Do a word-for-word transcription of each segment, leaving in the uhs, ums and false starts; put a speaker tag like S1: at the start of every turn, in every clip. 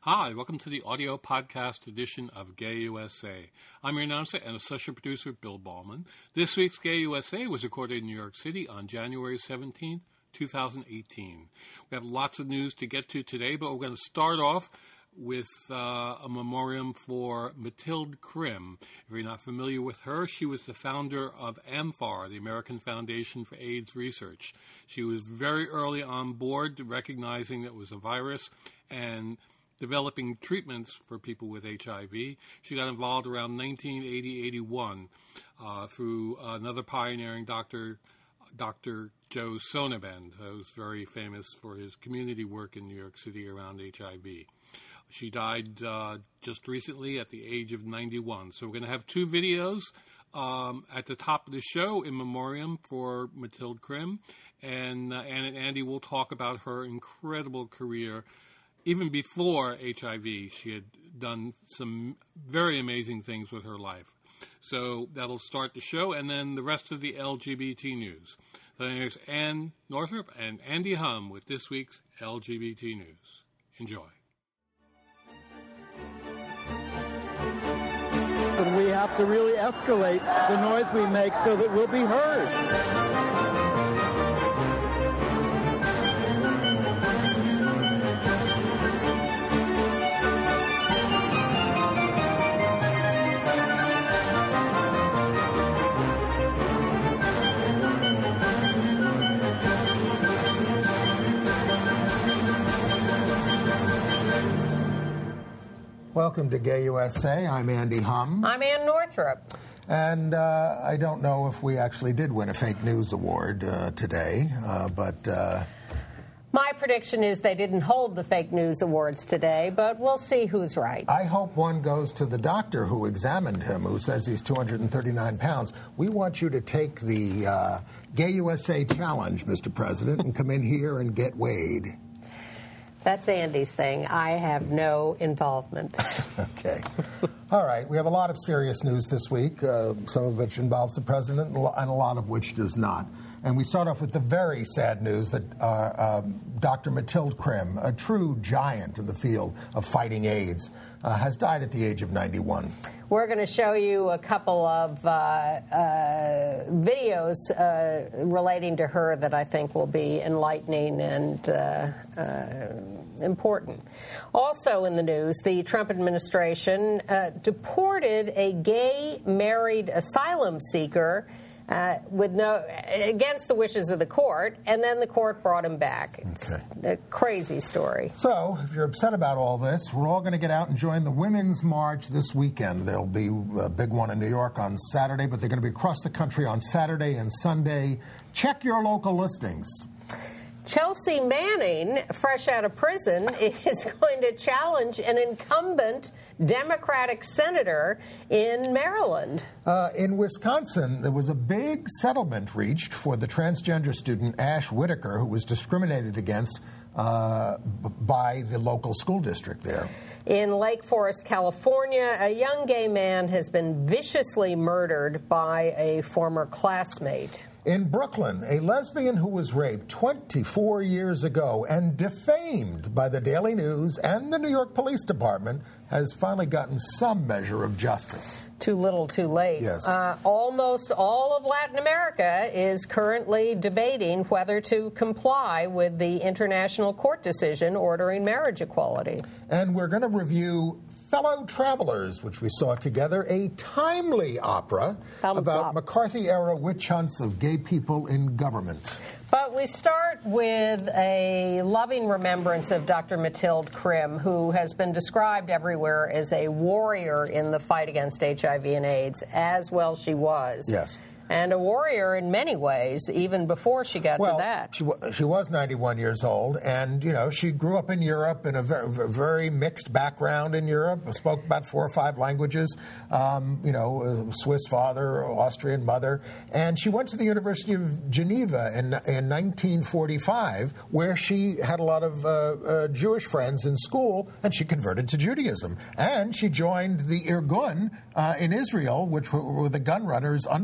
S1: Hi, welcome to the audio podcast edition of Gay U S A. I'm your announcer and associate producer, Bill Ballman. This week's Gay U S A was recorded in New York City on January seventeenth, twenty eighteen. We have lots of news to get to today, but we're going to start off with uh, a memoriam for Mathilde Krim. If you're not familiar with her, she was the founder of AMFAR, the American Foundation for AIDS Research. She was very early on board, recognizing that it was a virus and developing treatments for people with H I V. She got involved around nineteen eighty eighty-one uh, through another pioneering doctor, Doctor Joe Sonnabend, who was very famous for his community work in New York City around H I V. She died uh, just recently at the age of ninety-one. So we're going to have two videos um, at the top of the show in memoriam for Mathilde Krim, and uh, Ann and Andy will talk about her incredible career. Even before H I V, she had done some very amazing things with her life. So that'll start the show, and then the rest of the L G B T news. So here's Ann Northrup and Andy Hum with this week's L G B T news. Enjoy.
S2: And we have to really escalate the noise we make so that we'll be heard.
S3: Welcome to Gay U S A. I'm Andy Hum.
S4: I'm Ann Northrup.
S3: And uh, I don't know if we actually did win a fake news award uh, today, uh, but... Uh,
S4: My prediction is they didn't hold the fake news awards today, but we'll see who's right.
S3: I hope one goes to the doctor who examined him, who says he's two hundred thirty-nine pounds. We want you to take the uh, Gay U S A challenge, Mister President, and come in here and get weighed.
S4: That's Andy's thing. I have no involvement.
S3: Okay. All right. We have a lot of serious news this week, uh, some of which involves the president and a lot of which does not. And we start off with the very sad news that uh, um, Doctor Mathilde Krim, a true giant in the field of fighting AIDS, uh, has died at the age of ninety-one.
S4: We're going to show you a couple of uh, uh, videos uh, relating to her that I think will be enlightening and uh, uh, important. Also in the news, the Trump administration uh, deported a gay married asylum seeker Uh, with no against the wishes of the court, and then the court brought him back. It's okay. A crazy story.
S3: So, if you're upset about all this, we're all going to get out and join the Women's March this weekend. There'll be a big one in New York on Saturday, but they're going to be across the country on Saturday and Sunday. Check your local listings.
S4: Chelsea Manning, fresh out of prison, is going to challenge an incumbent Democratic senator in Maryland.
S3: Uh, in Wisconsin, there was a big settlement reached for the transgender student Ash Whitaker, who was discriminated against uh, b- by the local school district there.
S4: In Lake Forest, California, a young gay man has been viciously murdered by a former classmate.
S3: In Brooklyn, a lesbian who was raped twenty-four years ago and defamed by the Daily News and the New York Police Department has finally gotten some measure of justice.
S4: Too little, too late.
S3: Yes.
S4: Uh, almost all of Latin America is currently debating whether to comply with the international court decision ordering marriage equality.
S3: And we're going to review Fellow Travelers, which we saw together, a timely opera
S4: Thumbs
S3: about
S4: up.
S3: McCarthy-era witch hunts of gay people in government.
S4: But we start with a loving remembrance of Doctor Mathilde Krim, who has been described everywhere as a warrior in the fight against H I V and AIDS, as well she was.
S3: Yes.
S4: And a warrior in many ways, even before she got
S3: well,
S4: to that.
S3: She, w- she was ninety-one years old, and, you know, she grew up in Europe in a very, very mixed background in Europe, spoke about four or five languages, um, you know, a Swiss father, Austrian mother, and she went to the University of Geneva in, in nineteen forty-five, where she had a lot of uh, uh, Jewish friends in school, and she converted to Judaism. And she joined the Irgun uh, in Israel, which were, were the gun runners underground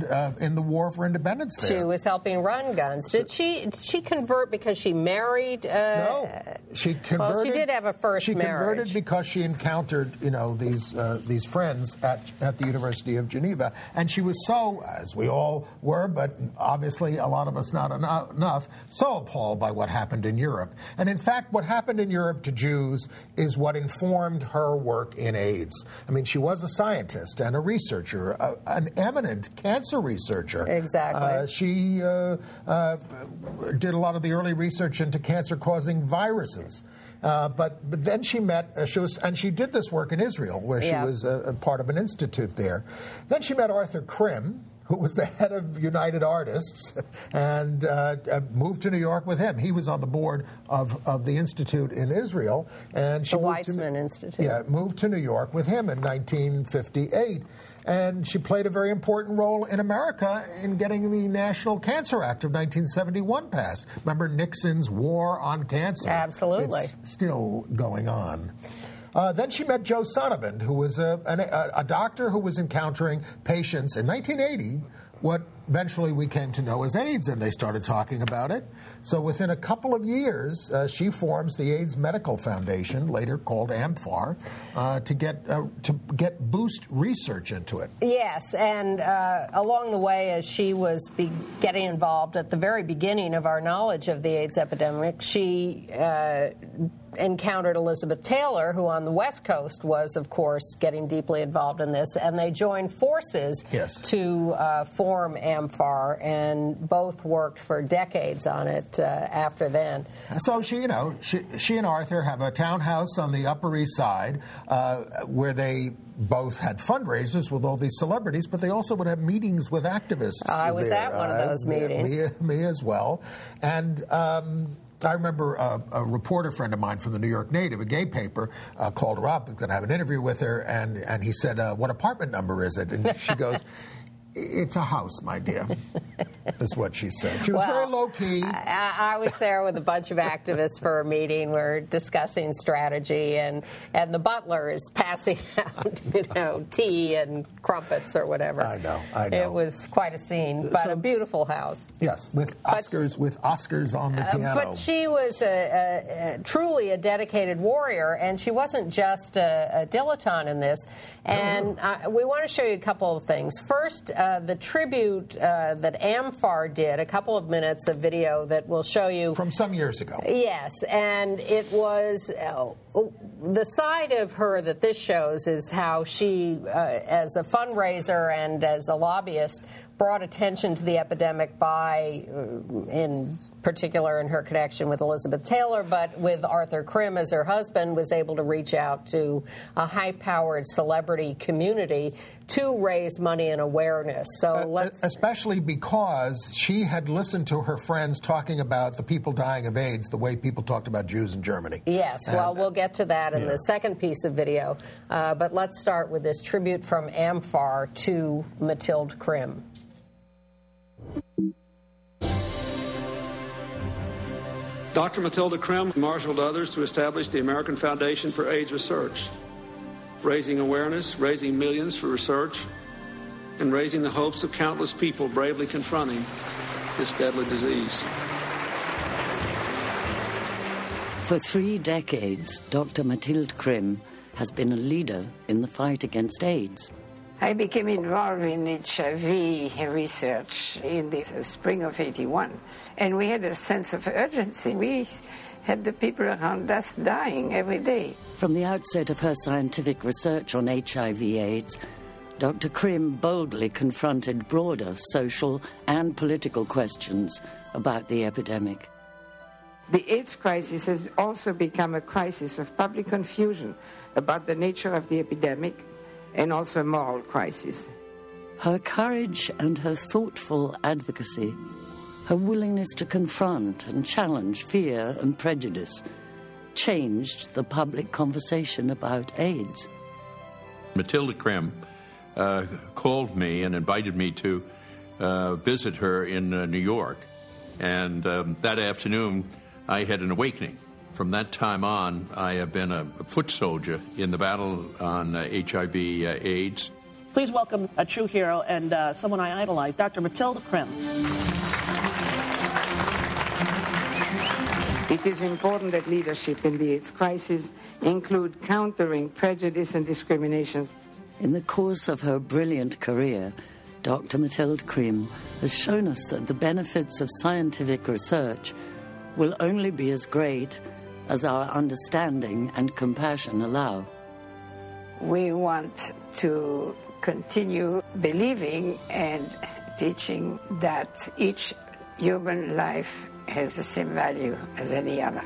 S3: and uh, in the War for Independence there.
S4: She was helping run guns. Did she did she convert because she married? Uh,
S3: no, she converted.
S4: Well, she did have a first
S3: she
S4: marriage.
S3: She converted because she encountered, you know, these uh, these friends at at the University of Geneva, and she was so, as we all were, but obviously a lot of us not enough, so appalled by what happened in Europe. And in fact, what happened in Europe to Jews is what informed her work in AIDS. I mean, she was a scientist and a researcher, a, an eminent cancer researcher.
S4: Exactly.
S3: Uh, she uh, uh, did a lot of the early research into cancer-causing viruses. Uh, but, but then she met, uh, she was, and she did this work in Israel, where she
S4: yeah.
S3: was a, a part of an institute there. Then she met Arthur Krim, who was the head of United Artists, and uh, moved to New York with him. He was on the board of, of the institute in Israel. And she
S4: the
S3: moved
S4: Weizmann
S3: to,
S4: Institute.
S3: Yeah, moved to New York with him in nineteen fifty-eight. And she played a very important role in America in getting the National Cancer Act of nineteen seventy-one passed. Remember Nixon's war on cancer?
S4: Absolutely.
S3: It's still going on. Uh, then she met Joe Sonnabend, who was a, a, a doctor who was encountering patients in nineteen eighty, what eventually we came to know as AIDS, and they started talking about it. So within a couple of years, uh, she forms the AIDS Medical Foundation, later called AMFAR, uh, to get uh, to get boost research into it.
S4: Yes, and uh, along the way, as she was be getting involved at the very beginning of our knowledge of the AIDS epidemic, she uh, encountered Elizabeth Taylor, who on the West Coast was, of course, getting deeply involved in this, and they joined forces
S3: yes.
S4: to uh, form AMFAR, and both worked for decades on it uh, after then.
S3: So she, you know, she, she and Arthur have a townhouse on the Upper East Side uh, where they both had fundraisers with all these celebrities, but they also would have meetings with activists.
S4: I was
S3: there.
S4: at one of those
S3: uh,
S4: meetings.
S3: Me, me as well. And um, I remember a, a reporter friend of mine from the New York Native, a gay paper, uh, called her up. We was going to have an interview with her, and, and he said, uh, what apartment number is it? And she goes, it's a house, my dear. That's what she said. She was
S4: well,
S3: very low-key.
S4: I, I was there with a bunch of activists for a meeting. We're discussing strategy, and, and the butler is passing out, you know, tea and crumpets or whatever.
S3: I know, I know.
S4: It was quite a scene, but
S3: So,
S4: a beautiful house.
S3: Yes, with Oscars, but, with Oscars on the piano.
S4: Uh, but she was a, a, a, truly a dedicated warrior, and she wasn't just a, a dilettante in this. And
S3: no, no.
S4: Uh, we want to show you a couple of things. First, uh, the tribute uh, that AMFAR did, a couple of minutes of video that will show you.
S3: From some years ago.
S4: Yes, and it was uh, the side of her that this shows is how she, uh, as a fundraiser and as a lobbyist, brought attention to the epidemic by, uh, in particular in her connection with Elizabeth Taylor, but with Arthur Krim as her husband, was able to reach out to a high-powered celebrity community to raise money and awareness. So
S3: uh,
S4: let's...
S3: Especially because she had listened to her friends talking about the people dying of AIDS the way people talked about Jews in Germany.
S4: Yes,
S3: and,
S4: well, we'll get to that in
S3: yeah.
S4: the second piece of video. Uh, but let's start with this tribute from AMFAR to Mathilde Krim.
S5: Doctor Mathilde Krim marshaled others to establish the American Foundation for AIDS Research, raising awareness, raising millions for research, and raising the hopes of countless people bravely confronting this deadly disease.
S6: For three decades, Doctor Mathilde Krim has been a leader in the fight against AIDS.
S7: I became involved in H I V research in the spring of eighty-one, and we had a sense of urgency. We had the people around us dying every day.
S6: From the outset of her scientific research on H I V AIDS, Doctor Krim boldly confronted broader social and political questions about the epidemic.
S7: The AIDS crisis has also become a crisis of public confusion about the nature of the epidemic, and also a moral crisis.
S6: Her courage and her thoughtful advocacy, her willingness to confront and challenge fear and prejudice, changed the public conversation about AIDS.
S8: Mathilde Krim uh, called me and invited me to uh, visit her in uh, New York. And um, that afternoon, I had an awakening. From that time on, I have been a foot soldier in the battle on uh, H I V uh, AIDS.
S9: Please welcome a true hero and uh, someone I idolize, Doctor Matilda Krim.
S7: It is important that leadership in the AIDS crisis include countering prejudice and discrimination.
S6: In the course of her brilliant career, Doctor Matilda Krim has shown us that the benefits of scientific research will only be as great as our understanding and compassion allow.
S7: We want to continue believing and teaching that each human life has the same value as any other.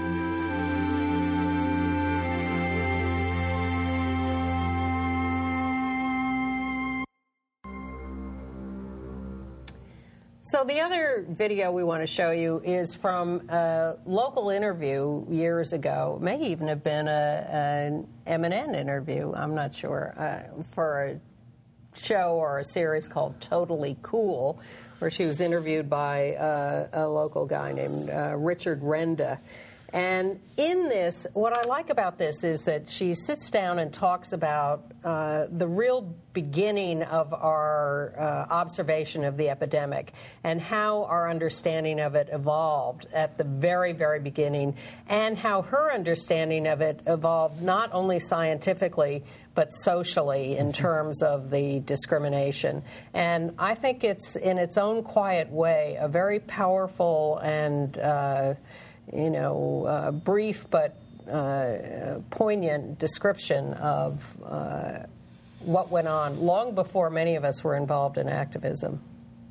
S4: So the other video we want to show you is from a local interview years ago. It may even have been a, an M N N interview, I'm not sure, uh, for a show or a series called Totally Cool, where she was interviewed by uh, a local guy named uh, Richard Renda. And in this, what I like about this is that she sits down and talks about uh, the real beginning of our uh, observation of the epidemic and how our understanding of it evolved at the very, very beginning, and how her understanding of it evolved not only scientifically but socially in terms of the discrimination. And I think it's, in its own quiet way, a very powerful and uh, you know, uh, brief but uh, poignant description of uh, what went on long before many of us were involved in activism.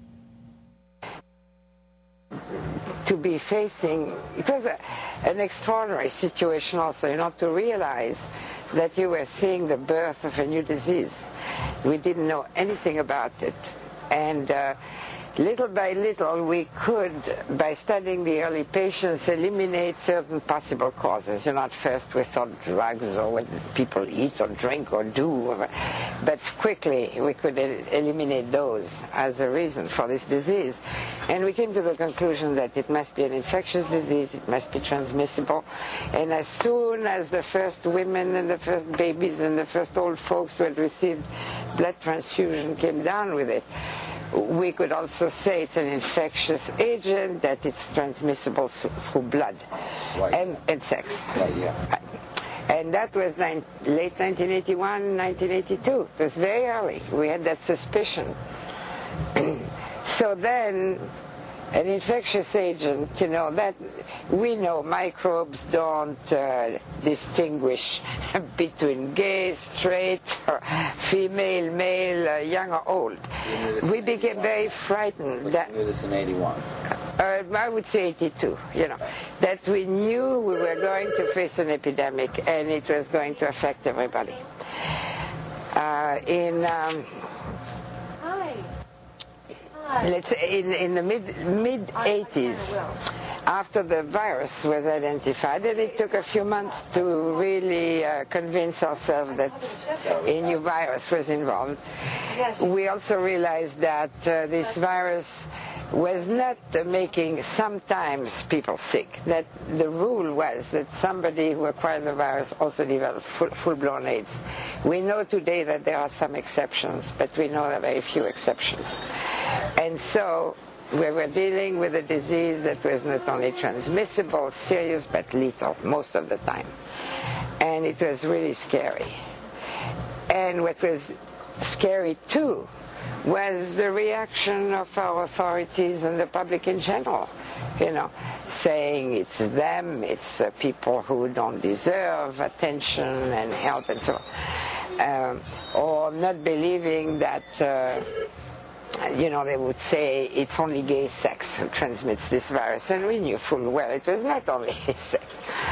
S7: To be facing, it was a, an extraordinary situation also, you know, to realize that you were seeing the birth of a new disease. We didn't know anything about it. And uh, little by little, we could, by studying the early patients, eliminate certain possible causes. You know, at first we thought drugs or what people eat or drink or do, but quickly we could el eliminate those as a reason for this disease. And we came to the conclusion that it must be an infectious disease, it must be transmissible, and as soon as the first women and the first babies and the first old folks who had received blood transfusion came down with it, we could also say it's an infectious agent, that it's transmissible through blood right. and, and sex.
S10: Right, yeah.
S7: And that was nine, late nineteen eighty-one, nineteen eighty-two. It was very early. We had that suspicion. So then, an infectious agent, you know, that we know microbes don't uh, distinguish between gay, straight, or female, male, uh, young or old. We became very frightened. That,
S10: you knew this in eighty-one?
S7: Uh, I would say eighty-two, you know, that we knew we were going to face an epidemic and it was going to affect everybody. Uh, in... Um,
S11: Hi.
S7: Let's say in, in the mid mid eighties, after the virus was identified, and it took a few months to really uh, convince ourselves that a new virus was involved. We also realized that uh, this virus was not uh, making sometimes people sick. That the rule was that somebody who acquired the virus also developed full, full-blown AIDS. We know today that there are some exceptions, but we know there are very few exceptions. And so we were dealing with a disease that was not only transmissible, serious, but lethal most of the time. And it was really scary. And what was scary too was the reaction of our authorities and the public in general, you know, saying it's them, it's uh, people who don't deserve attention and help and so on. Um, or not believing that uh, you know, they would say it's only gay sex who transmits this virus, and we knew full well it was not only gay sex.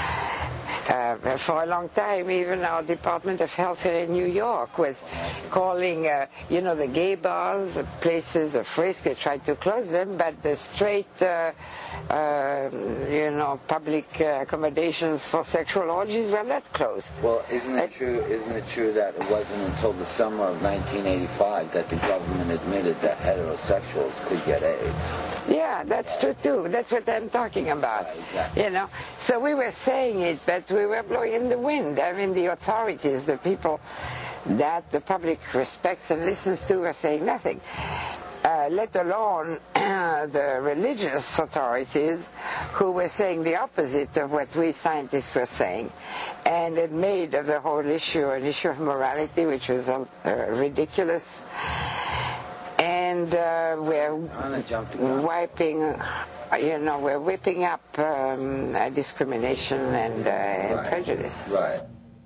S7: Uh, for a long time, even our Department of Health here in New York was calling, uh, you know, the gay bars, places of risk. They tried to close them, but the straight, uh, uh, you know, public uh, accommodations for sexual orgies were not closed.
S10: Well, isn't it true? Isn't it true that it wasn't until the summer of nineteen eighty-five that the government admitted that heterosexuals could get AIDS?
S7: Yeah, that's true too. That's what I'm talking about.
S10: Right, exactly.
S7: You know, so we were saying it, but we were blowing in the wind. I mean, the authorities, the people that the public respects and listens to are saying nothing. Uh, let alone uh, the religious authorities who were saying the opposite of what we scientists were saying. And it made of the whole issue an issue of morality, which was uh, ridiculous. And uh, we're wiping, you know, we're whipping up um, uh, discrimination and, uh, and
S3: right.
S7: prejudice.
S3: Right.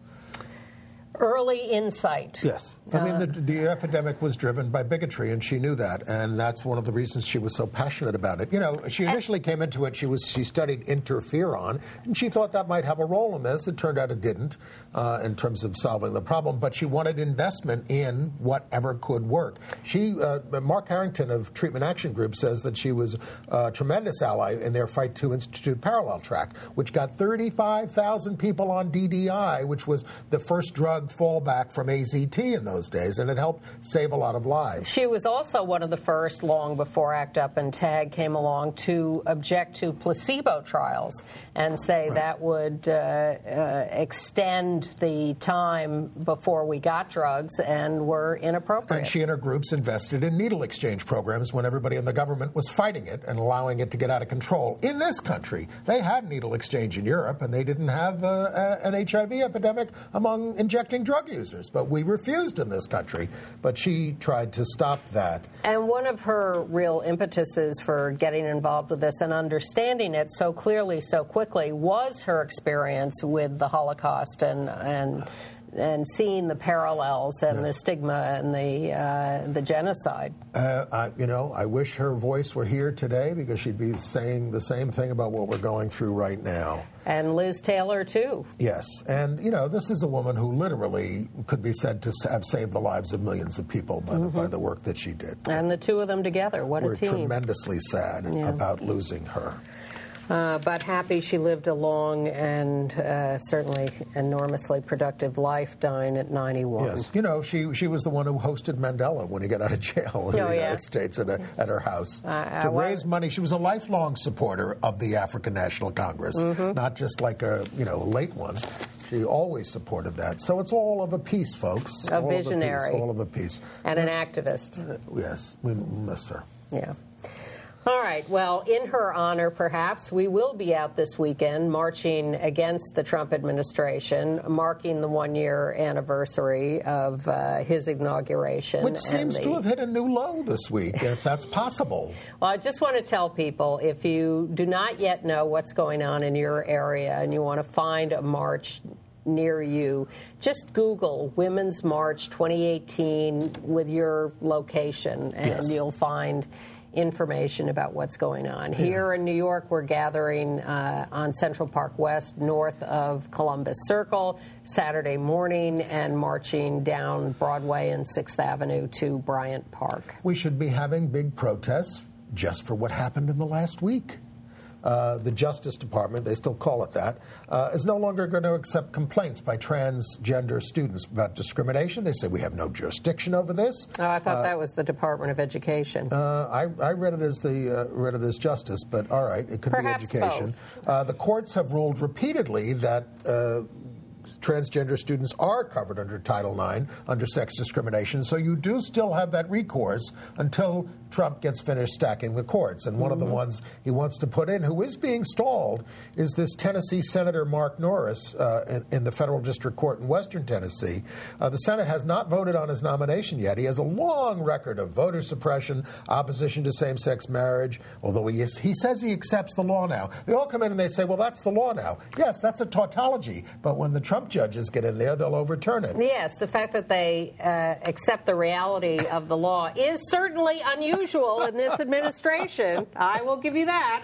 S4: Early insight.
S3: Yes. I mean, the, the epidemic was driven by bigotry, and she knew that, and that's one of the reasons she was so passionate about it. You know, she initially came into it, she was she studied interferon, and she thought that might have a role in this. It turned out it didn't uh, in terms of solving the problem, but she wanted investment in whatever could work. She, uh, Mark Harrington of Treatment Action Group says that she was a tremendous ally in their fight to institute Parallel Track, which got thirty-five thousand people on D D I, which was the first drug fallback from A Z T in those days, and it helped save a lot of lives.
S4: She was also one of the first, long before ACT UP and TAG came along, to object to placebo trials and say right. that would uh, uh, extend the time before we got drugs and were inappropriate.
S3: And she and her groups invested in needle exchange programs when everybody in the government was fighting it and allowing it to get out of control. In this country, they had needle exchange in Europe, and they didn't have uh, an H I V epidemic among injecting drug users, but we refused in this country. But she tried to stop that.
S4: And one of her real impetuses for getting involved with this and understanding it so clearly, so quickly, was her experience with the Holocaust and and and seeing the parallels and yes. the stigma and the uh, the genocide.
S3: Uh, I, you know, I wish her voice were here today, because she'd be saying the same thing about what we're going through right now.
S4: And Liz Taylor, too.
S3: Yes. And, you know, this is a woman who literally could be said to have saved the lives of millions of people by, mm-hmm. the, by the work that she did.
S4: And the two of them together, what
S3: we're
S4: a team.
S3: We're tremendously sad yeah. about losing her.
S4: Uh, but happy she lived a long and uh, certainly enormously productive life, dying at ninety-one.
S3: Yes. You know, she she was the one who hosted Mandela when he got out of jail in
S4: oh,
S3: the
S4: yeah.
S3: United States at, a, at her house.
S4: Uh,
S3: to
S4: uh,
S3: raise money. She was a lifelong supporter of the African National Congress, mm-hmm. not just like a, you know, late one. She always supported that. So it's all of a piece, folks.
S4: A
S3: all
S4: visionary.
S3: Of a piece, all of a piece.
S4: And an activist.
S3: Uh, yes, we miss her.
S4: Yeah. All right. Well, in her honor, perhaps, we will be out this weekend marching against the Trump administration, marking the one-year anniversary of uh, his inauguration.
S3: Which seems
S4: the...
S3: to have hit a new low this week, if that's possible.
S4: Well, I just want to tell people, if you do not yet know what's going on in your area and you want to find a march near you, just Google Women's March twenty eighteen with your location, and
S3: yes.
S4: you'll find information about what's going on. Here yeah. in New York, we're gathering uh, on Central Park West, north of Columbus Circle, Saturday morning, and marching down Broadway and sixth Avenue to Bryant Park.
S3: We should be having big protests just for what happened in the last week. Uh, the Justice Department, they still call it that, uh, is no longer going to accept complaints by transgender students about discrimination. They say we have no jurisdiction over this.
S4: Oh, I thought
S3: uh,
S4: that was the Department of Education.
S3: Uh, I, I read it as the uh, read it as Justice, but all right, it could
S4: Perhaps
S3: be education. Uh, the courts have ruled repeatedly that Uh, transgender students are covered under Title nine, under sex discrimination, so you do still have that recourse until Trump gets finished stacking the courts. And one mm-hmm. of the ones he wants to put in, who is being stalled, is this Tennessee Senator Mark Norris uh, in, in the Federal District Court in Western Tennessee. Uh, the Senate has not voted on his nomination yet. He has a long record of voter suppression, opposition to same-sex marriage, although he, is, he says he accepts the law now. They all come in and they say, well, that's the law now. Yes, that's a tautology, but when the Trump judges get in there, they'll overturn it.
S4: Yes, the fact that they uh, accept the reality of the law is certainly unusual in this administration. I will give you that.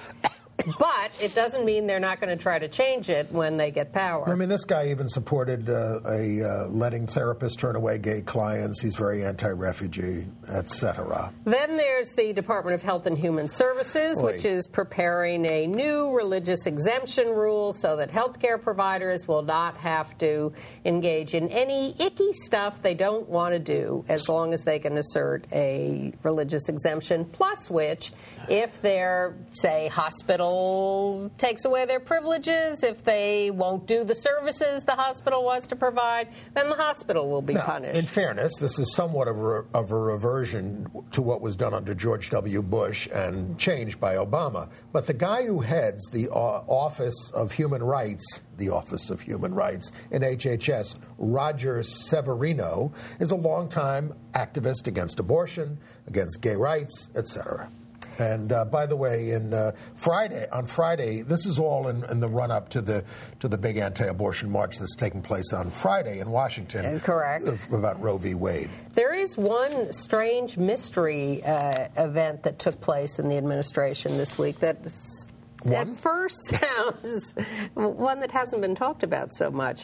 S4: But it doesn't mean they're not going to try to change it when they get power.
S3: I mean, this guy even supported uh, a uh, letting therapists turn away gay clients. He's very anti-refugee, et cetera.
S4: Then there's the Department of Health and Human Services,
S3: Oy.
S4: which is preparing a new religious exemption rule so that healthcare providers will not have to engage in any icky stuff they don't want to do as long as they can assert a religious exemption, plus which, if they're, say, hospital hospital takes away their privileges, if they won't do the services the hospital wants to provide, then the hospital will be
S3: now,
S4: punished.
S3: In fairness, this is somewhat of a, of a reversion to what was done under George W. Bush and changed by Obama. But the guy who heads the uh, Office of Human Rights, the Office of Human Rights in H H S, Roger Severino, is a longtime activist against abortion, against gay rights, et cetera. And uh, by the way, in uh, Friday, on Friday, this is all in, in the run-up to the to the big anti-abortion march that's taking place on Friday in Washington.
S4: Correct.
S3: About Roe v. Wade.
S4: There is one strange mystery uh, event that took place in the administration this week that
S3: one?
S4: at first sounds one that hasn't been talked about so much.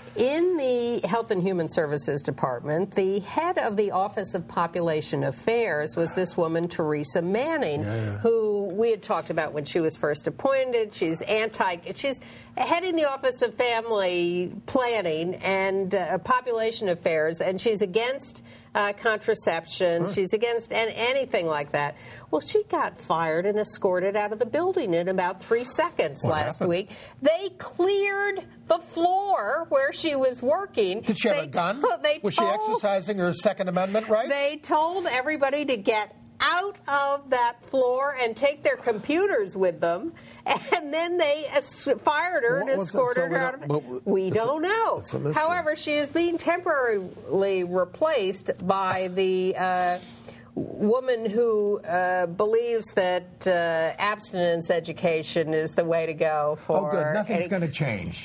S4: In the Health and Human Services Department, the head of the Office of Population Affairs was this woman, Teresa Manning, yeah, yeah. who we had talked about when she was first appointed. She's anti, she's heading the Office of Family Planning and uh, Population Affairs, and she's against uh, contraception. Huh. She's against an- anything like that. Well, she got fired and escorted out of the building in about three seconds
S3: what
S4: last
S3: happened?
S4: week. They cleared the floor where she was working.
S3: Did she have
S4: they
S3: a gun?
S4: To- they
S3: was
S4: told,
S3: she exercising her Second Amendment rights?
S4: They told everybody to get out of that floor and take their computers with them, and then they as- fired her
S3: What
S4: and
S3: was it?
S4: escorted
S3: So we
S4: her out of
S3: don't-
S4: it.
S3: but
S4: We
S3: it's a-
S4: don't know.
S3: it's a mystery.
S4: However, she is being temporarily replaced by the uh, woman who uh, believes that uh, abstinence education is the way to go for...
S3: Oh, good. Nothing's
S4: any-
S3: going to change.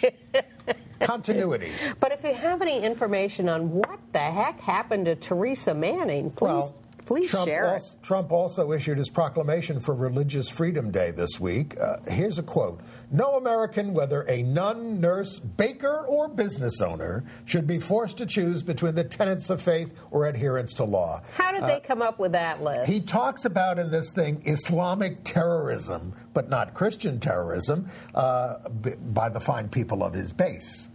S3: Continuity.
S4: But if you have any information on what the heck happened to Teresa Manning, please...
S3: Well,
S4: Please
S3: Trump
S4: share
S3: also,
S4: it.
S3: Trump also issued his proclamation for Religious Freedom Day this week. Uh, here's a quote. No American, whether a nun, nurse, baker, or business owner, should be forced to choose between the tenets of faith or adherence to law.
S4: How did
S3: uh,
S4: they come up with that list?
S3: He talks about in this thing Islamic terrorism, but not Christian terrorism, uh, b- by the fine people of his base.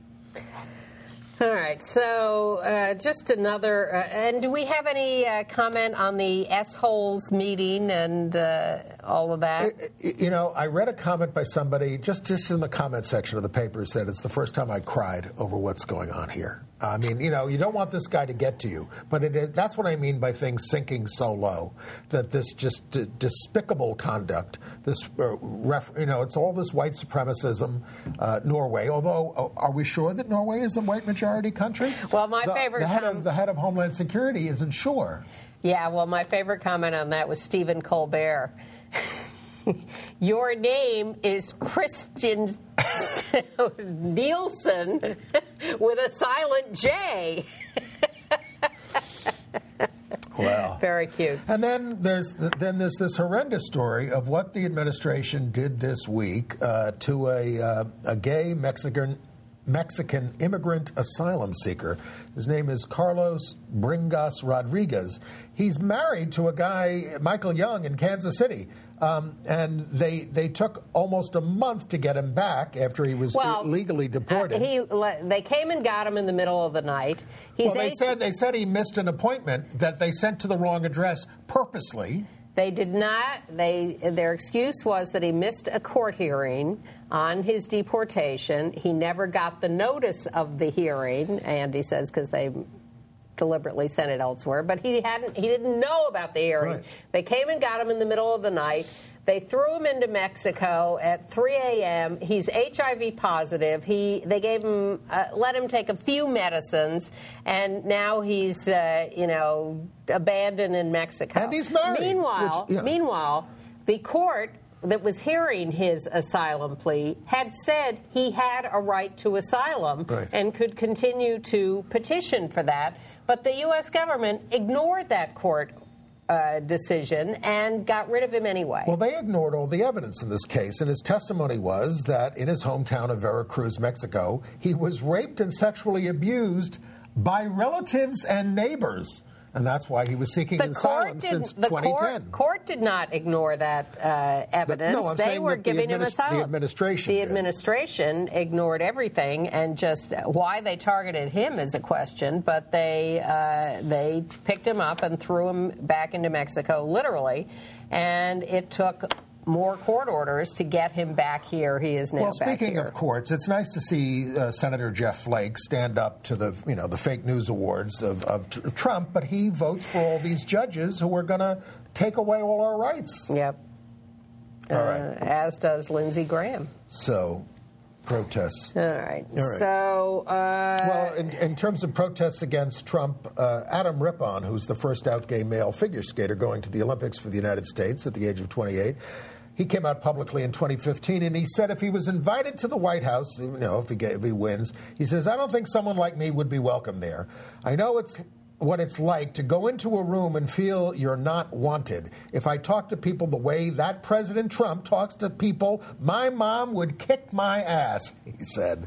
S4: All right, so uh, just another, uh, and do we have any uh, comment on the S-Holes meeting and uh, all of that?
S3: You know, I read a comment by somebody, just, just in the comment section of the paper, said it's the first time I cried over what's going on here. I mean, you know, you don't want this guy to get to you, but it, that's what I mean by things sinking so low, that this just d- despicable conduct, this, uh, ref, you know, it's all this white supremacism, uh, Norway, although, uh, are we sure that Norway is a white majority country?
S4: Well, my
S3: the,
S4: favorite...
S3: The head,
S4: com-
S3: of, the head of Homeland Security isn't sure.
S4: Yeah, well, my favorite comment on that was Stephen Colbert. Your name is Christian Nielsen with a silent J.
S3: Well,
S4: very cute.
S3: And then there's then there's this horrendous story of what the administration did this week uh, to a uh, a gay Mexican Mexican immigrant asylum seeker. His name is Carlos Bringas Rodriguez. He's married to a guy, Michael Young, in Kansas City. Um, and they they took almost a month to get him back after he was
S4: well,
S3: illegally deported.
S4: Uh, he they came and got him in the middle of the night. He's
S3: well, they said they said he missed an appointment that they sent to the wrong address purposely.
S4: They did not. They their excuse was that he missed a court hearing on his deportation. He never got the notice of the hearing, Andy says, because they deliberately sent it elsewhere. But he hadn't. He didn't know about the hearing.
S3: Right.
S4: They came and got him in the middle of the night. They threw him into Mexico at three a.m. He's H I V positive. He they gave him uh, let him take a few medicines, and now he's uh, you know abandoned in Mexico.
S3: And he's married.
S4: Meanwhile,
S3: which, yeah.
S4: meanwhile, the court that was hearing his asylum plea had said he had a right to asylum
S3: right.
S4: and could continue to petition for that. But the U S government ignored that court uh, decision and got rid of him anyway.
S3: Well, they ignored all the evidence in this case, and his testimony was that in his hometown of Veracruz, Mexico, he was raped and sexually abused by relatives and neighbors. And that's why he was seeking
S4: the
S3: asylum
S4: did,
S3: since
S4: the
S3: twenty ten.
S4: Court, court did not ignore that uh, evidence.
S3: The, no, I'm
S4: they
S3: saying
S4: were
S3: that the
S4: giving him
S3: administ-
S4: asylum.
S3: The administration
S4: The
S3: did.
S4: administration ignored everything, and just why they targeted him is a question. But they uh, they picked him up and threw him back into Mexico, literally. And it took more court orders to get him back here. He is now
S3: well,
S4: back
S3: speaking
S4: here.
S3: of courts, it's nice to see uh, Senator Jeff Flake stand up to the, you know, the fake news awards of, of t- Trump, but he votes for all these judges who are going to take away all our rights.
S4: Yep.
S3: All
S4: uh,
S3: right.
S4: As does Lindsey Graham.
S3: So, protests.
S4: All right.
S3: All right.
S4: So, uh,
S3: well, in, in terms of protests against Trump, uh, Adam Rippon, who's the first out gay male figure skater going to the Olympics for the United States at the age of twenty-eight, he came out publicly in twenty fifteen, and he said if he was invited to the White House, you know, if he, get, if he wins, he says, I don't think someone like me would be welcome there. I know it's what it's like to go into a room and feel you're not wanted. If I talk to people the way that President Trump talks to people, my mom would kick my ass, he said.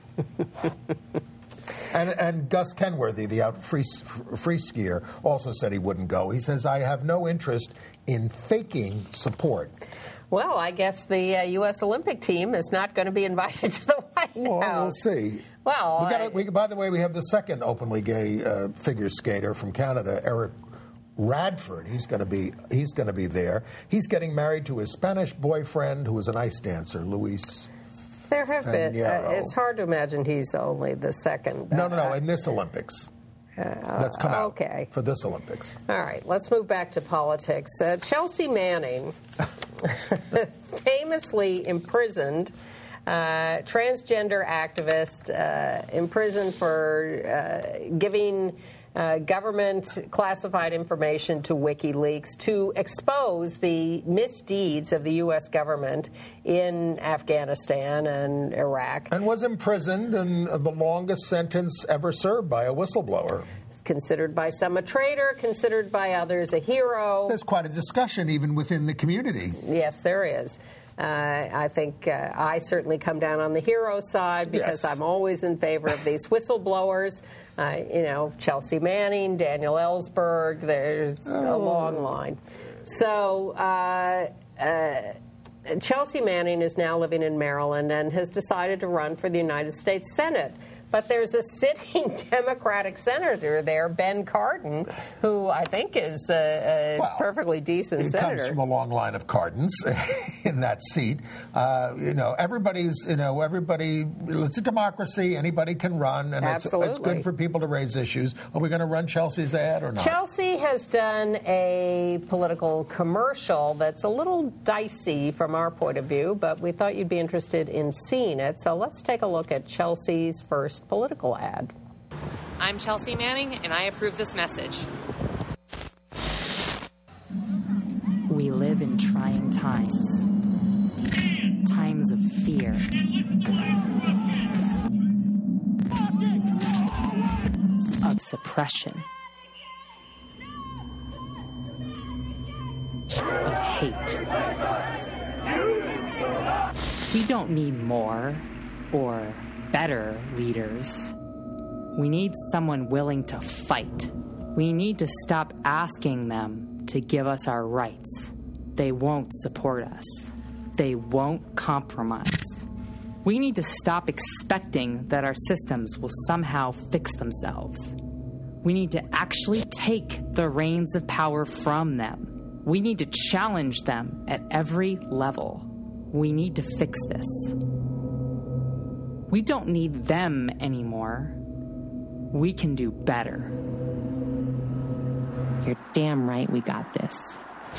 S3: and, and Gus Kenworthy, the out free, free skier, also said he wouldn't go. He says, I have no interest in faking support.
S4: Well, I guess the uh, U S Olympic team is not going to be invited to the White
S3: well,
S4: House.
S3: We'll see.
S4: Well,
S3: we gotta, we, by the way, we have the second openly gay uh, figure skater from Canada, Eric Radford. He's going to be he's going to be there. He's getting married to his Spanish boyfriend, who is an ice dancer, Luis.
S4: There have been. Uh,
S3: Faniero.
S4: it's hard to imagine he's only the second.
S3: No, no, no.
S4: Uh,
S3: In this Olympics.
S4: Uh,
S3: That's come out
S4: okay.
S3: for this Olympics.
S4: All right, let's move back to politics. Uh, Chelsea Manning, famously imprisoned, uh, transgender activist, uh, imprisoned for uh, giving uh, government classified information to WikiLeaks to expose the misdeeds of the U S government in Afghanistan and Iraq.
S3: And was imprisoned, and the longest sentence ever served by a whistleblower.
S4: Considered by some a traitor, considered by others a hero.
S3: There's quite a discussion even within the community.
S4: Yes, there is. Uh, I think uh, I certainly come down on the hero side because
S3: yes.
S4: I'm always in favor of these whistleblowers. Uh, you know, Chelsea Manning, Daniel Ellsberg, there's oh. a long line. So uh, uh, Chelsea Manning is now living in Maryland and has decided to run for the United States Senate. But there's a sitting Democratic senator there, Ben Cardin, who I think is a, a
S3: well,
S4: perfectly decent
S3: he
S4: senator.
S3: He comes from a long line of Cardins in that seat. Uh, you know, everybody's, you know, everybody, it's a democracy. Anybody can run, and it's, it's good for people to raise issues. Are we going to run Chelsea's ad or not?
S4: Chelsea has done a political commercial that's a little dicey from our point of view, but we thought you'd be interested in seeing it. So let's take a look at Chelsea's first political ad.
S12: I'm Chelsea Manning, and I approve this message.
S13: We live in trying times. Times of fear. Of suppression. Of hate. We don't need more or better leaders. We need someone willing to fight. We need to stop asking them to give us our rights. They won't support us. They won't compromise. We need to stop expecting that our systems will somehow fix themselves. We need to actually take the reins of power from them. We need to challenge them at every level. We need to fix this. We don't need them anymore. We can do better. You're damn right we got this.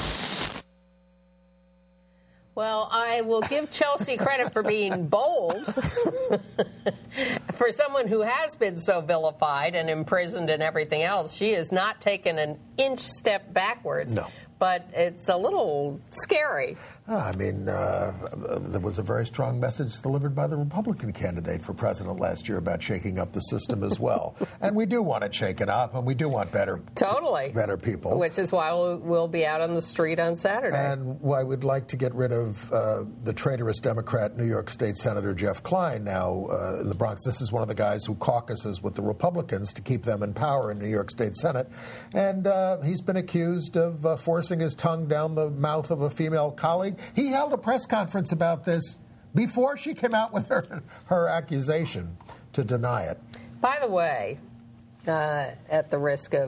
S4: Well, I will give Chelsea credit for being bold. For someone who has been so vilified and imprisoned and everything else, she has not taken an inch step backwards.
S3: No.
S4: But it's a little scary.
S3: Oh, I mean, uh, there was a very strong message delivered by the Republican candidate for president last year about shaking up the system as well. And we do want it shaken up, and we do want better,
S4: totally
S3: better people.
S4: Which is why we'll, we'll be out on the street on Saturday.
S3: And why we'd like to get rid of uh, the traitorous Democrat New York State Senator Jeff Klein now uh, in the Bronx. This is one of the guys who caucuses with the Republicans to keep them in power in New York State Senate. And uh, he's been accused of uh, forcing his tongue down the mouth of a female colleague. He held a press conference about this before she came out with her, her accusation to deny it.
S4: By the way, uh, at the risk of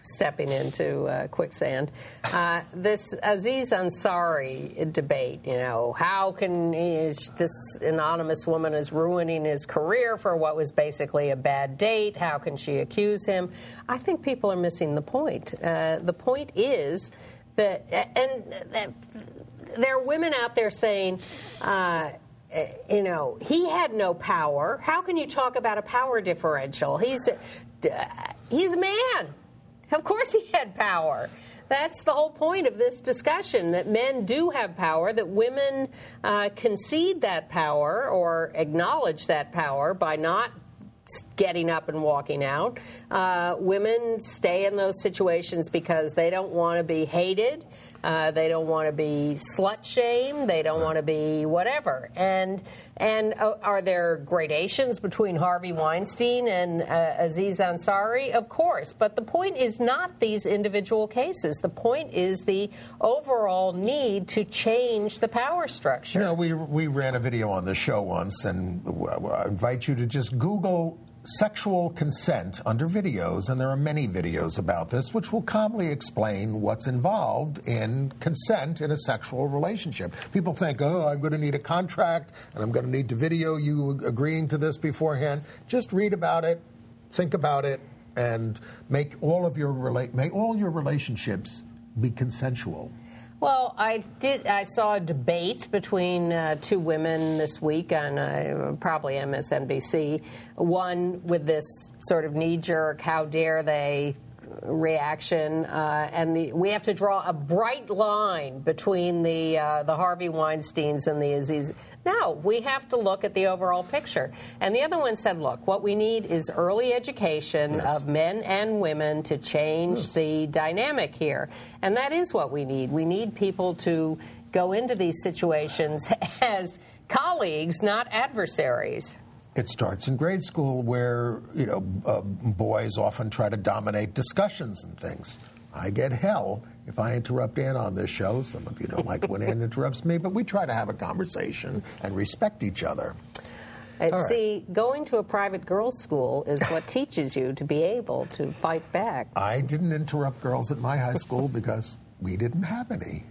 S4: stepping into uh, quicksand. Uh, this Aziz Ansari debate, you know, how can he, this anonymous woman is ruining his career for what was basically a bad date? How can she accuse him? I think people are missing the point. Uh, the point is that, and that there are women out there saying, uh, you know, he had no power. How can you talk about a power differential? He's, uh, he's a man. Of course he had power. That's the whole point of this discussion, that men do have power, that women uh, concede that power or acknowledge that power by not getting up and walking out. Uh, women stay in those situations because they don't want to be hated. Uh, they don't want to be slut-shamed. They don't want to be whatever. And and uh, are there gradations between Harvey Weinstein and uh, Aziz Ansari? Of course. But the point is not these individual cases. The point is the overall need to change the power structure.
S3: You know, we, we ran a video on the show once, and I invite you to just Google sexual consent under videos, and there are many videos about this, which will calmly explain what's involved in consent in a sexual relationship. People think, oh, I'm going to need a contract, and I'm going to need to video you agreeing to this beforehand. Just read about it, think about it, and make all of your rela- make all your relationships be consensual.
S4: Well, I did. I saw a debate between uh, two women this week on uh, probably M S N B C. One with this sort of knee-jerk, how dare they reaction, uh, and the, we have to draw a bright line between the uh, the Harvey Weinsteins and the Aziz. No, we have to look at the overall picture. And the other one said, look, what we need is early education yes. of men and women to change yes. the dynamic here. And that is what we need. We need people to go into these situations as colleagues, not adversaries.
S3: It starts in grade school where, you know, uh, boys often try to dominate discussions and things. I get hell if I interrupt Ann on this show. Some of you don't like when Ann interrupts me, but we try to have a conversation and respect each other.
S4: And right. See, going to a private girls' school is what teaches you to be able to fight back.
S3: I didn't interrupt girls at my high school because we didn't have any.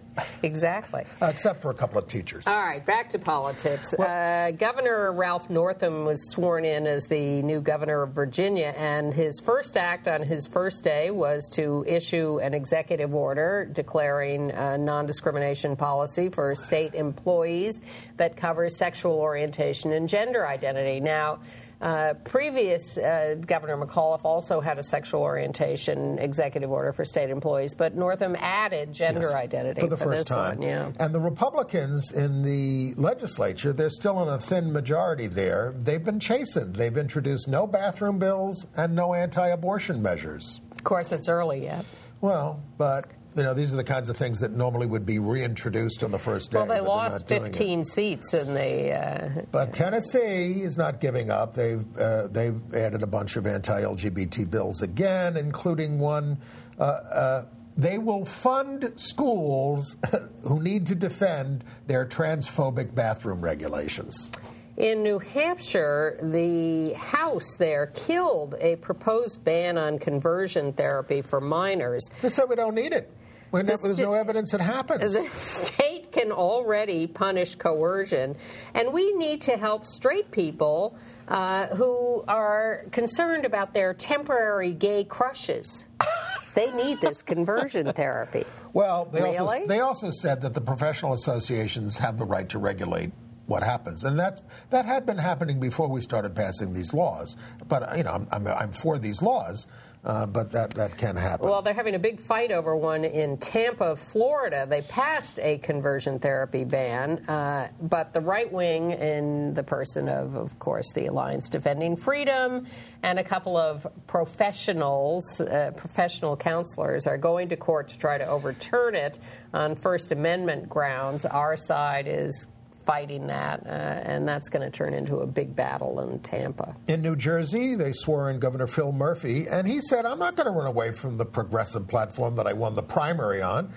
S4: Exactly.
S3: Uh, except for a couple of teachers.
S4: All right, back to politics. Well, uh, Governor Ralph Northam was sworn in as the new governor of Virginia, and his first act on his first day was to issue an executive order declaring a non-discrimination policy for state employees that covers sexual orientation and gender identity. Now, Uh, previous uh, Governor McAuliffe also had a sexual orientation executive order for state employees, but Northam added gender
S3: yes,
S4: identity
S3: for the
S4: for
S3: first
S4: this
S3: time.
S4: One, yeah.
S3: And the Republicans in the legislature, they're still in a thin majority there. They've been chastened. They've introduced no bathroom bills and no anti-abortion measures.
S4: Of course, it's early yet.
S3: Well, but you know, these are the kinds of things that normally would be reintroduced on the first day.
S4: Well, they lost fifteen seats in the. Uh,
S3: but Tennessee is not giving up. They've uh, they've added a bunch of anti-L G B T bills again, including one. Uh, uh, they will fund schools who need to defend their transphobic bathroom regulations.
S4: In New Hampshire, the House there killed a proposed ban on conversion therapy for minors.
S3: They said we don't need it. When the there's sta- no evidence it happens.
S4: The state can already punish coercion, and we need to help straight people uh, who are concerned about their temporary gay crushes. They need this conversion therapy.
S3: Well, they,
S4: really?
S3: also, they also said that the professional associations have the right to regulate what happens, and that's that had been happening before we started passing these laws. But you know, I'm I'm, I'm for these laws, uh, but that that can happen.
S4: Well, they're having a big fight over one in Tampa, Florida. They passed a conversion therapy ban, uh, but the right wing, in the person of, of course, the Alliance Defending Freedom, and a couple of professionals, uh, professional counselors, are going to court to try to overturn it on First Amendment grounds. Our side is fighting that, uh, and that's going to turn into a big battle in Tampa.
S3: In New Jersey, they swore in Governor Phil Murphy, and he said, I'm not going to run away from the progressive platform that I won the primary on.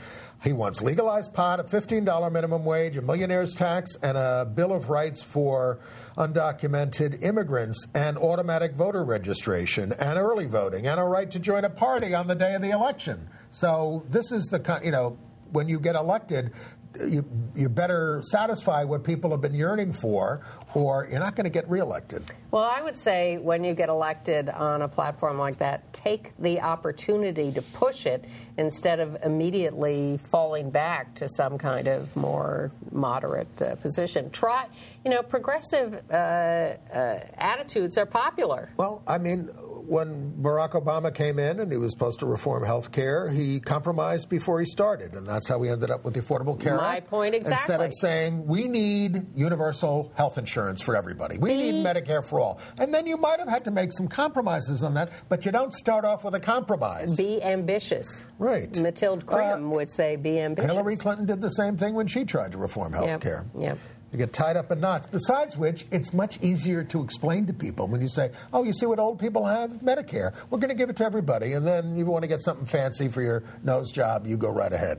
S3: He wants legalized pot, a fifteen dollars minimum wage, a millionaire's tax, and a Bill of Rights for undocumented immigrants, and automatic voter registration, and early voting, and a right to join a party on the day of the election. So this is the kind, you know, when you get elected, you, you better satisfy what people have been yearning for, or you're not going to get reelected.
S4: Well, I would say when you get elected on a platform like that, take the opportunity to push it instead of immediately falling back to some kind of more moderate uh, position. Try, you know, progressive uh, uh, attitudes are popular.
S3: Well, I mean, when Barack Obama came in and he was supposed to reform health care, he compromised before he started, and that's how we ended up with the Affordable Care Act.
S4: My point exactly.
S3: Instead of saying, we need universal health insurance for everybody. We Be- need Medicare for all. And then you might have had to make some compromises on that, but you don't start off with a compromise.
S4: Be ambitious.
S3: Right.
S4: Matilda Krim uh, would say, be ambitious.
S3: Hillary Clinton did the same thing when she tried to reform health
S4: yep.
S3: care.
S4: Yep.
S3: You get tied up in knots. Besides which, it's much easier to explain to people when you say, oh, you see what old people have? Medicare. We're going to give it to everybody. And then you want to get something fancy for your nose job, you go right ahead.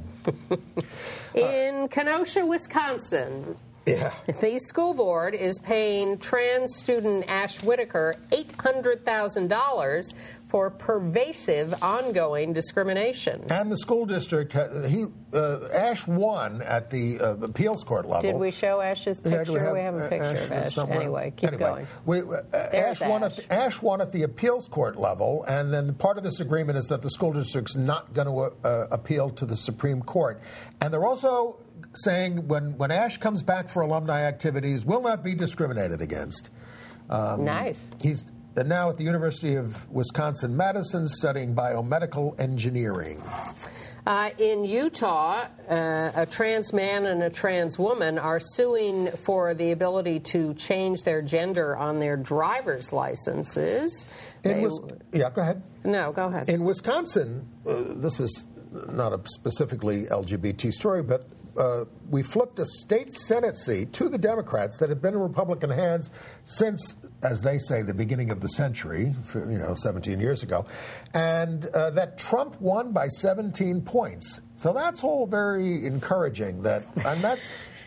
S4: In uh, Kenosha, Wisconsin,
S3: yeah.
S4: the school board is paying trans student Ash Whitaker eight hundred thousand dollars for pervasive, ongoing discrimination.
S3: And the school district, he uh, Ash won at the uh, appeals court level.
S4: Did we show Ash's picture?
S3: Yeah, we, have,
S4: we have a picture
S3: Ash
S4: of Ash.
S3: Somewhere.
S4: Anyway, keep
S3: anyway,
S4: going.
S3: We, uh, Ash, won
S4: Ash.
S3: At, Ash won at the appeals court level, and then part of this agreement is that the school district's not going to uh, appeal to the Supreme Court. And they're also saying when, when Ash comes back for alumni activities, will not be discriminated against. Um,
S4: nice.
S3: He's now at the University of Wisconsin-Madison studying biomedical engineering.
S4: Uh, in Utah, uh, a trans man and a trans woman are suing for the ability to change their gender on their driver's licenses.
S3: In
S4: They,
S3: Wis- yeah, go ahead.
S4: No, go ahead.
S3: In Wisconsin, uh, this is not a specifically L G B T story, but uh, we flipped a state Senate seat to the Democrats that had been in Republican hands since, as they say, the beginning of the century, you know, seventeen years ago, and uh, that Trump won by seventeen points. So that's all very encouraging. That I'm not.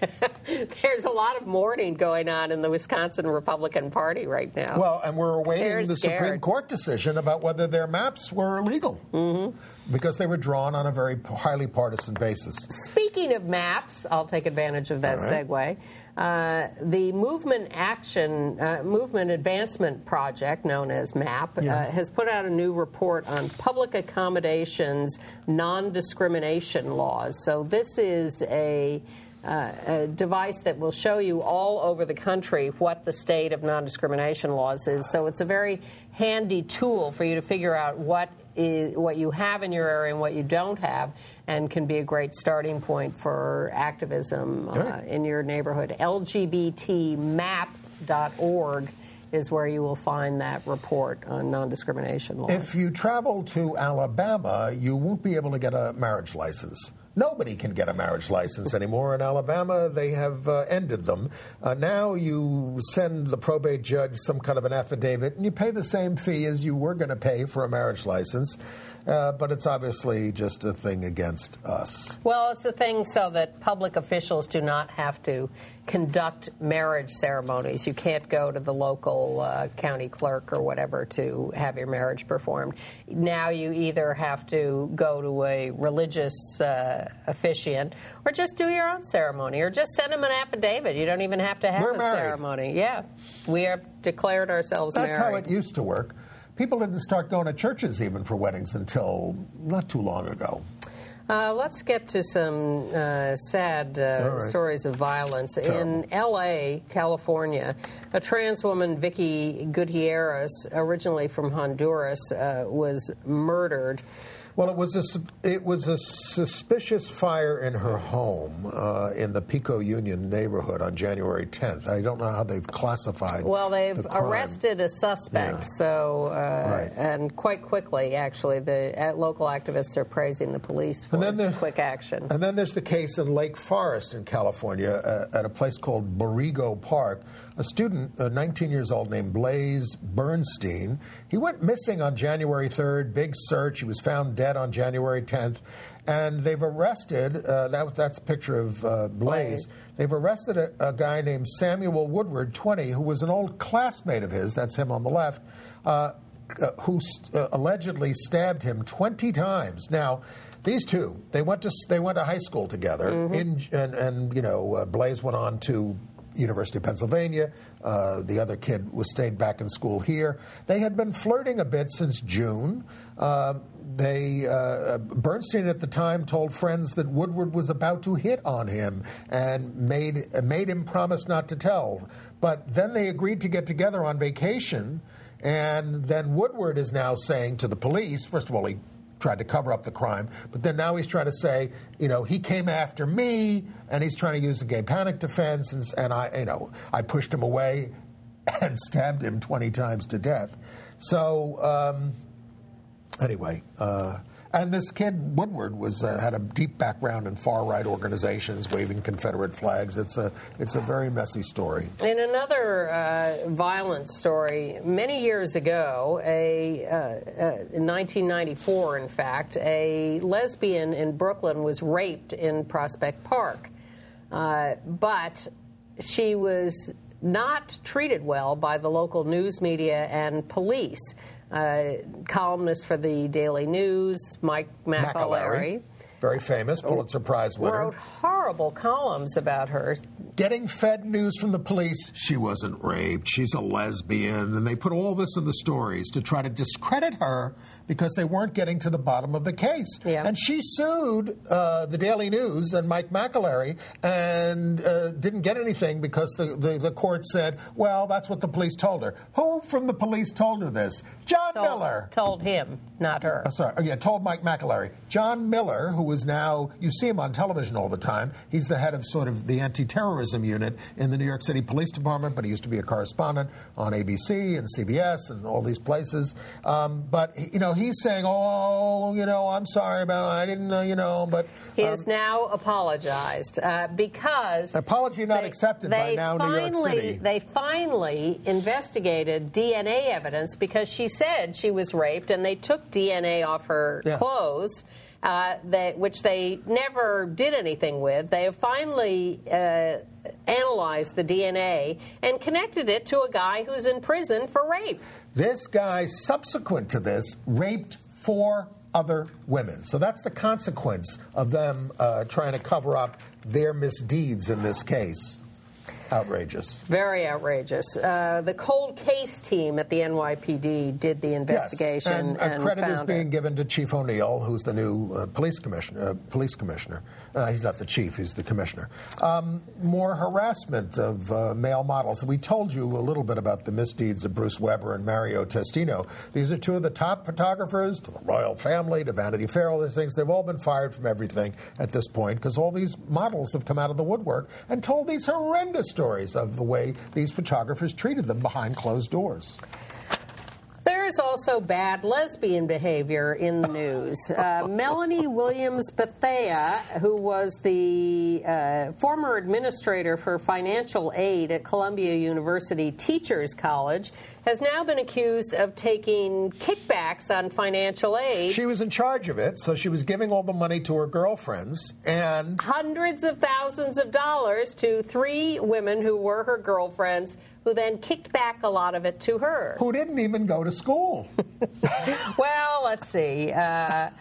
S4: There's a lot of mourning going on in the Wisconsin Republican Party right now.
S3: Well, and we're awaiting
S4: They're
S3: the
S4: scared.
S3: Supreme Court decision about whether their maps were legal.
S4: Mm-hmm.
S3: Because they were drawn on a very highly partisan basis.
S4: Speaking of maps, I'll take advantage of that
S3: right.
S4: segue. Uh, the Movement Action, uh, Movement Advancement Project, known as MAP,
S3: yeah.
S4: uh, has put out a new report on public accommodations non-discrimination laws. So this is a... Uh, a device that will show you all over the country what the state of non-discrimination laws is. So it's a very handy tool for you to figure out what is, what you have in your area and what you don't have, and can be a great starting point for activism uh, in your neighborhood. L G B T map dot org is where you will find that report on non-discrimination laws.
S3: If you travel to Alabama, you won't be able to get a marriage license. Nobody can get a marriage license anymore. In Alabama, they have uh, ended them. Uh, now you send the probate judge some kind of an affidavit, and you pay the same fee as you were going to pay for a marriage license. Uh, but it's obviously just a thing against us.
S4: Well, it's a thing so that public officials do not have to conduct marriage ceremonies. You can't go to the local uh, county clerk or whatever to have your marriage performed. Now you either have to go to a religious uh, officiant or just do your own ceremony or just send them an affidavit. You don't even have to have
S3: We're
S4: a
S3: married.
S4: ceremony. Yeah, we have declared ourselves
S3: That's
S4: married.
S3: how it used to work. People didn't start going to churches even for weddings until not too long ago.
S4: Uh, let's get to some uh, sad uh,
S3: right.
S4: stories of violence.
S3: Terrible.
S4: In L A, California, a trans woman, Vicky Gutierrez, originally from Honduras, uh, was murdered.
S3: Well, it was a it was a suspicious fire in her home uh, in the Pico Union neighborhood on January tenth. I don't know how they've classified.
S4: Well, they've
S3: the crime.
S4: arrested a suspect,
S3: Yeah.
S4: so uh,
S3: Right.
S4: and quite quickly, actually, the uh, local activists are praising the police for for
S3: then there,
S4: quick action.
S3: And then there's the case in Lake Forest in California uh, at a place called Borrego Park. A student, uh, nineteen years old, named Blaze Bernstein, he went missing on January third, big search. He was found dead on January tenth. And they've arrested, uh, that, that's a picture of uh, Blaze. Blaze. They've arrested a, a guy named Samuel Woodward, twenty, who was an old classmate of his, that's him on the left, uh, uh, who st- uh, allegedly stabbed him twenty times. Now, these two, they went to they went to high school together, mm-hmm. in, and, and, you know, uh, Blaze went on to University of Pennsylvania. Uh, the other kid was stayed back in school here. They had been flirting a bit since June. Uh, they uh, Bernstein at the time told friends that Woodward was about to hit on him and made made him promise not to tell. But then they agreed to get together on vacation, and then Woodward is now saying to the police, first of all, he tried to cover up the crime, but then now he's trying to say, you know, he came after me, and he's trying to use the gay panic defense, and, and I, you know, I pushed him away and stabbed him twenty times to death. So um, anyway, uh, and this kid Woodward was uh, had a deep background in far right organizations, waving Confederate flags. It's a it's a very messy story.
S4: In another uh, violent story, many years ago, a uh, uh, in nineteen ninety-four, in fact, a lesbian in Brooklyn was raped in Prospect Park, uh, but she was not treated well by the local news media and police. Uh, columnist for the Daily News, Mike McAlery,
S3: very famous Pulitzer Prize winner,
S4: wrote horrible columns about her.
S3: Getting fed news from the police, she wasn't raped, she's a lesbian, and they put all this in the stories to try to discredit her because they weren't getting to the bottom of the case.
S4: Yeah.
S3: And she sued uh, the Daily News and Mike McAlery and uh, didn't get anything because the, the, the court said, well, that's what the police told her. Who from the police told her this? John
S4: told,
S3: Miller.
S4: Told him, not her.
S3: Oh, sorry. Oh, yeah, told Mike McAlery. John Miller, who is now, you see him on television all the time. He's the head of sort of the anti-terrorism unit in the New York City Police Department, but he used to be a correspondent on A B C and C B S and all these places. Um, but, you know, he's saying, oh, you know, I'm sorry about it. I didn't know, you know, but...
S4: He
S3: um,
S4: has now apologized uh, because...
S3: Apology not
S4: they,
S3: accepted
S4: they
S3: by now
S4: finally,
S3: New York City.
S4: They finally investigated D N A evidence because she said she was raped, and they took D N A off her
S3: yeah.
S4: clothes, uh, they, which they never did anything with. They have finally uh, analyzed the D N A and connected it to a guy who's in prison for rape.
S3: This guy, subsequent to this, raped four other women. So that's the consequence of them uh, trying to cover up their misdeeds in this case. Outrageous.
S4: Very outrageous. Uh, the cold case team at the N Y P D did the investigation.
S3: Yes. And,
S4: and,
S3: and credit is being
S4: it.
S3: given to Chief O'Neill, who's the new uh, police commissioner. Uh, police commissioner. Uh, he's not the chief; he's the commissioner. Um, more harassment of uh, male models. We told you a little bit about the misdeeds of Bruce Weber and Mario Testino. These are two of the top photographers to the royal family, to Vanity Fair. All these things. They've all been fired from everything at this point because all these models have come out of the woodwork and told these horrendous stories of the way these photographers treated them behind closed doors.
S4: There is also bad lesbian behavior in the news. Uh, Melanie Williams-Bethea, who was the uh, former administrator for financial aid at Columbia University Teachers College, has now been accused of taking kickbacks on financial aid.
S3: She was in charge of it, so she was giving all the money to her girlfriends, and...
S4: Hundreds of thousands of dollars to three women who were her girlfriends, who then kicked back a lot of it to her.
S3: Who didn't even go to school.
S4: Well, let's see. Uh,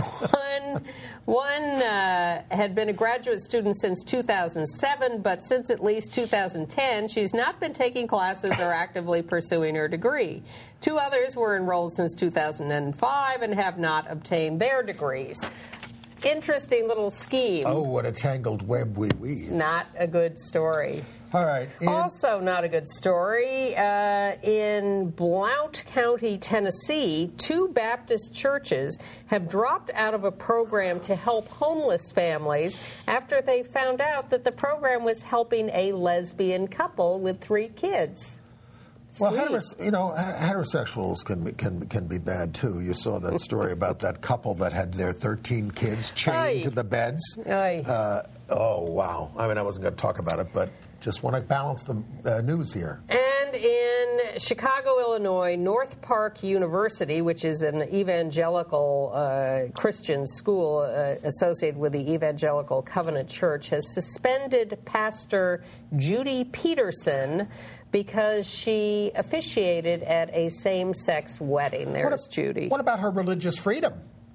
S4: one one uh, had been a graduate student since two thousand seven, but since at least two thousand ten, she's not been taking classes or actively pursuing her degree. Two others were enrolled since two thousand five and have not obtained their degrees. Interesting little scheme.
S3: Oh, what a tangled web we weave.
S4: Not a good story.
S3: All right. In-
S4: also not a good story. Uh, in Blount County, Tennessee, two Baptist churches have dropped out of a program to help homeless families after they found out that the program was helping a lesbian couple with three kids.
S3: Well, heteros- you know, heterosexuals can be, can can be bad too. You saw that story about that couple that had their thirteen kids chained
S4: Aye.
S3: to the beds.
S4: Aye.
S3: Uh, oh wow! I mean, I wasn't going to talk about it, but just want to balance the uh, news here.
S4: And in Chicago, Illinois, North Park University, which is an evangelical uh, Christian school uh, associated with the Evangelical Covenant Church, has suspended Pastor Judy Peterson because she officiated at a same-sex wedding. There's
S3: what a,
S4: Judy.
S3: What about her religious freedom?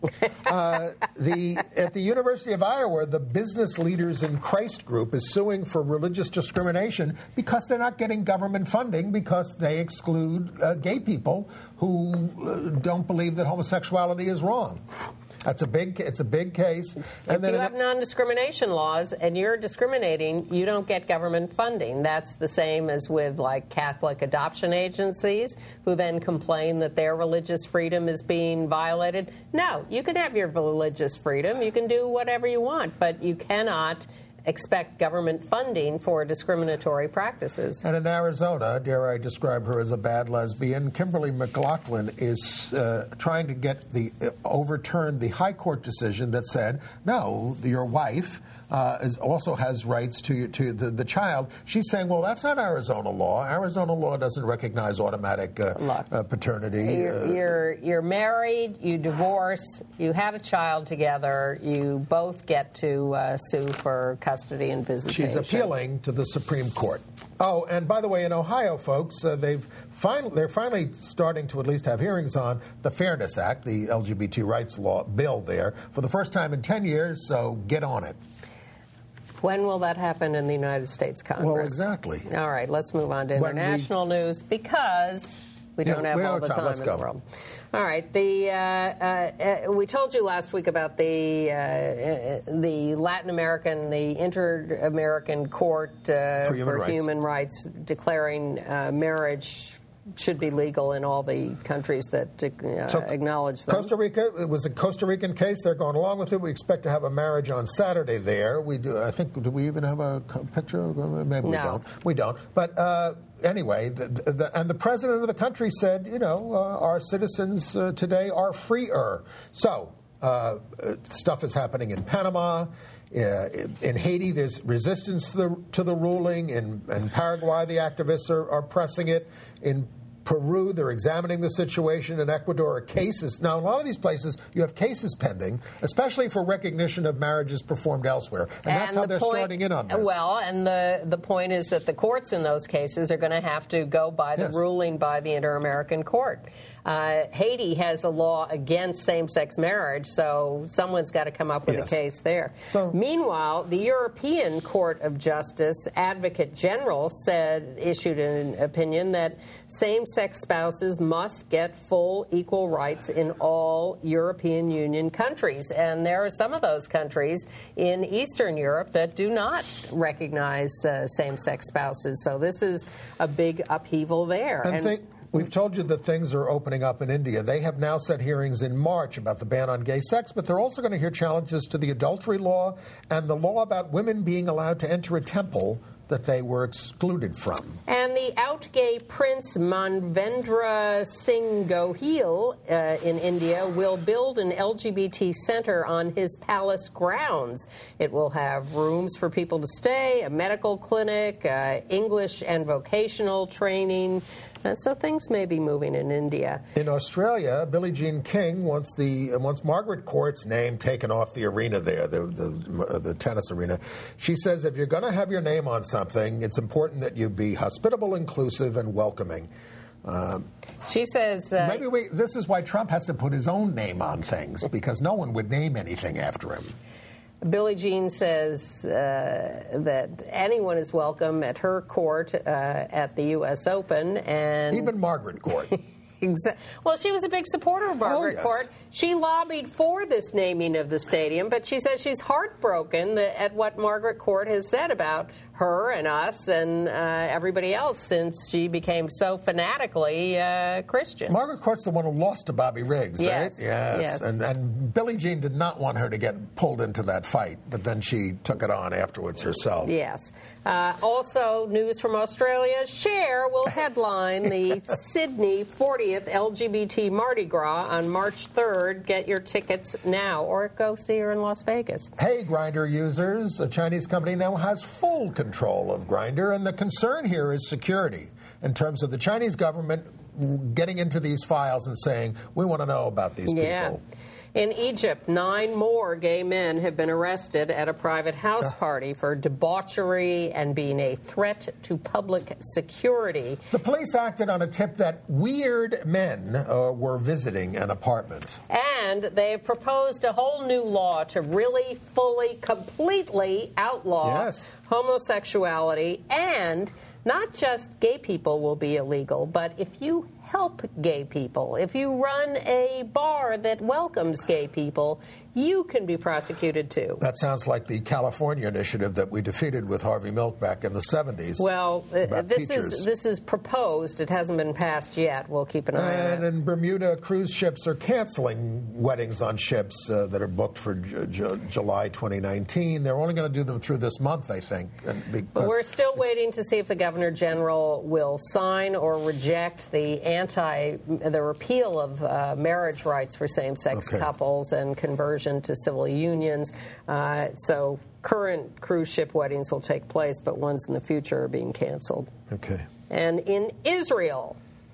S3: uh, the at the University of Iowa, the Business Leaders in Christ group is suing for religious discrimination because they're not getting government funding because they exclude uh, gay people who uh, don't believe that homosexuality is wrong. That's a big. It's a big case. And
S4: if
S3: then
S4: you have non-discrimination laws and you're discriminating, you don't get government funding. That's the same as with like Catholic adoption agencies, who then complain that their religious freedom is being violated. No, you can have your religious freedom. You can do whatever you want, but you cannot expect government funding for discriminatory practices.
S3: And in Arizona, dare I describe her as a bad lesbian, Kimberly McLaughlin is uh, trying to get the uh, overturn the high court decision that said, no, your wife uh, is, also has rights to to the, the child. She's saying, well, that's not Arizona law. Arizona law doesn't recognize automatic uh, uh, paternity.
S4: You're,
S3: uh,
S4: you're, you're married, you divorce, you have a child together, you both get to uh, sue for custody and visitation.
S3: She's appealing to the Supreme Court. Oh, and by the way, in Ohio, folks, uh, they've fin- they're finally starting to at least have hearings on the Fairness Act, the L G B T rights law bill there, for the first time in ten years, so get on it.
S4: When will that happen in the United States Congress?
S3: Well, exactly.
S4: All right, let's move on to international we, news because we
S3: yeah,
S4: don't have
S3: we don't
S4: all the
S3: have time,
S4: time
S3: let's
S4: in
S3: go.
S4: the world. All right, the uh, uh, we told you last week about the uh, the Latin American, the Inter-American Court uh,
S3: for, human,
S4: for
S3: rights.
S4: human Rights declaring uh, marriage should be legal in all the countries that uh,
S3: so
S4: acknowledge them.
S3: Costa Rica, it was a Costa Rican case. They're going along with it. We expect to have a marriage on Saturday there. We do. I think. Do we even have a picture? Maybe we
S4: no.
S3: don't. We don't. But uh, anyway, the, the, and the president of the country said, you know, uh, our citizens uh, today are freer. So uh, stuff is happening in Panama. Uh, in Haiti, there's resistance to the, to the ruling. In, in Paraguay, the activists are, are pressing it. In Peru, they're examining the situation. In Ecuador, cases. Now, in a lot of these places, you have cases pending, especially for recognition of marriages performed elsewhere. And, and that's how
S4: the
S3: they're
S4: point,
S3: starting in on this.
S4: Well, and the, the point is that the courts in those cases are going to have to go by the
S3: yes.
S4: ruling by the Inter-American Court. Uh, Haiti has a law against same-sex marriage, so someone's got to come up with
S3: yes.
S4: a case there.
S3: So,
S4: meanwhile, the European Court of Justice Advocate General said, issued an opinion that same-sex spouses must get full equal rights in all European Union countries. And there are some of those countries in Eastern Europe that do not recognize uh, same-sex spouses. So this is a big upheaval there.
S3: And,
S4: and
S3: think, we've told you that things are opening up in India. They have now set hearings in March about the ban on gay sex, but they're also going to hear challenges to the adultery law and the law about women being allowed to enter a temple that they were excluded from.
S4: And the out-gay Prince Manvendra Singh Gohil uh, in India will build an L G B T center on his palace grounds. It will have rooms for people to stay, a medical clinic, uh, English and vocational training. And so things may be moving in India.
S3: In Australia, Billie Jean King wants the wants Margaret Court's name taken off the arena there, the the, the tennis arena. She says if you're going to have your name on something, it's important that you be hospitable, inclusive, and welcoming. Um,
S4: she says uh,
S3: maybe we, this is why Trump has to put his own name on things, because no one would name anything after him.
S4: Billie Jean says uh, that anyone is welcome at her court uh, at the U S Open, and
S3: even Margaret Court.
S4: Exa- well, she was a big supporter of Margaret
S3: oh, yes.
S4: Court. She lobbied for this naming of the stadium, but she says she's heartbroken that, at what Margaret Court has said about her and us and uh, everybody else since she became so fanatically uh, Christian.
S3: Margaret Court's the one who lost to Bobby Riggs,
S4: yes.
S3: right? Yes.
S4: yes.
S3: And, and Billie Jean did not want her to get pulled into that fight, but then she took it on afterwards herself.
S4: Yes. Uh, also, news from Australia, Cher will headline the Sydney fortieth L G B T Mardi Gras on March third. Get your tickets now, or go see her in Las Vegas.
S3: Hey, Grindr users, a Chinese company now has full control of Grindr, and the concern here is security in terms of the Chinese government getting into these files and saying, we want to know about these
S4: yeah.
S3: people.
S4: In Egypt, nine more gay men have been arrested at a private house party for debauchery and being a threat to public security.
S3: The police acted on a tip that weird men uh, were visiting an apartment.
S4: And they have proposed a whole new law to really, fully, completely outlaw
S3: yes.
S4: homosexuality. And not just gay people will be illegal, but if you help gay people, if you run a bar that welcomes gay people, you can be prosecuted too.
S3: That sounds like the California initiative that we defeated with Harvey Milk back in the seventies.
S4: Well, uh, this
S3: teachers.
S4: is this is proposed. It hasn't been passed yet. We'll keep an eye
S3: and
S4: on it.
S3: And in Bermuda, cruise ships are canceling weddings on ships uh, that are booked for J- J- July twenty nineteen. They're only going to do them through this month, I think. And
S4: but we're still waiting to see if the Governor General will sign or reject the anti, the repeal of uh, marriage rights for same-sex
S3: okay.
S4: couples and conversion to civil unions. Uh, so current cruise ship weddings will take place, but ones in the future are being canceled.
S3: Okay.
S4: And in Israel,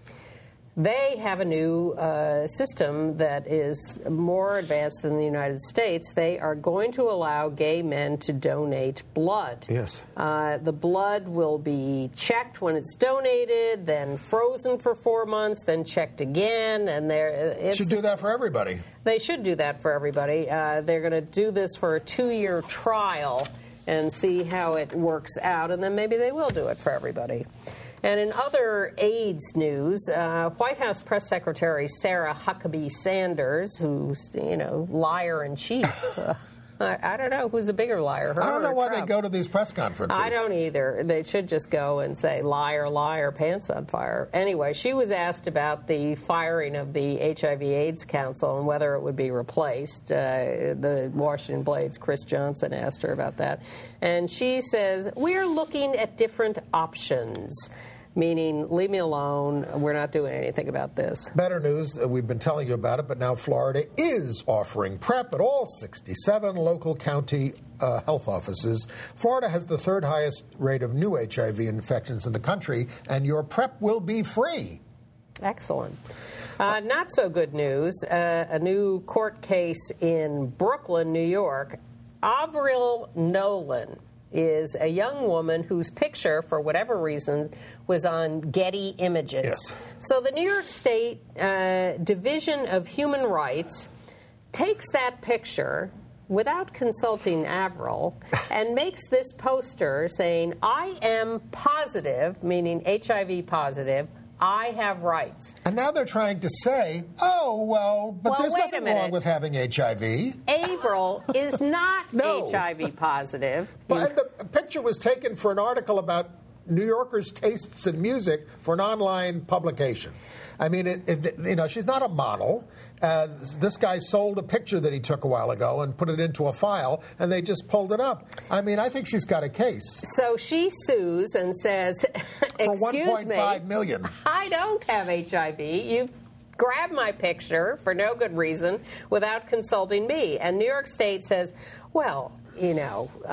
S4: they have a new uh, system that is more advanced than the United States. They are going to allow gay men to donate blood.
S3: Yes.
S4: Uh, the blood will be checked when it's donated, then frozen for four months, then checked again. And they're
S3: should do that for everybody.
S4: They should do that for everybody. Uh, they're going to do this for a two-year trial and see how it works out, and then maybe they will do it for everybody. And in other AIDS news, uh, White House Press Secretary Sarah Huckabee Sanders, who's, you know, liar in chief. Uh, I, I don't know who's a bigger liar, her
S3: I don't know
S4: or
S3: why
S4: Trump.
S3: they go to these press conferences.
S4: I don't either. They should just go and say, liar, liar, pants on fire. Anyway, she was asked about the firing of the H I V AIDS Council and whether it would be replaced. Uh, the Washington Blade's Chris Johnson asked her about that. And she says, we're looking at different options. Meaning, leave me alone, we're not doing anything about this.
S3: Better news, uh, we've been telling you about it, but now Florida is offering PrEP at all sixty-seven local county uh, health offices. Florida has the third highest rate of new H I V infections in the country, and your PrEP will be free.
S4: Excellent. Uh, not so good news, uh, a new court case in Brooklyn, New York. Avril Nolan is a young woman whose picture, for whatever reason, was on Getty Images.
S3: Yes.
S4: So the New York State uh, Division of Human Rights takes that picture without consulting Avril and makes this poster saying, I am positive, meaning H I V positive, I have rights.
S3: And now they're trying to say, oh, well, but
S4: well,
S3: there's
S4: wait
S3: nothing
S4: a minute.
S3: wrong with having H I V.
S4: Avril is not
S3: No.
S4: H I V positive.
S3: But the picture was taken for an article about New Yorkers' tastes in music for an online publication. I mean, it, it, you know, she's not a model. Uh, this guy sold a picture that he took a while ago and put it into a file, and they just pulled it up. I mean, I think she's got a case.
S4: So she sues and says, excuse
S3: for one point five
S4: me,
S3: million.
S4: I don't have H I V. You've grabbed my picture for no good reason without consulting me. And New York State says, well, you know, uh,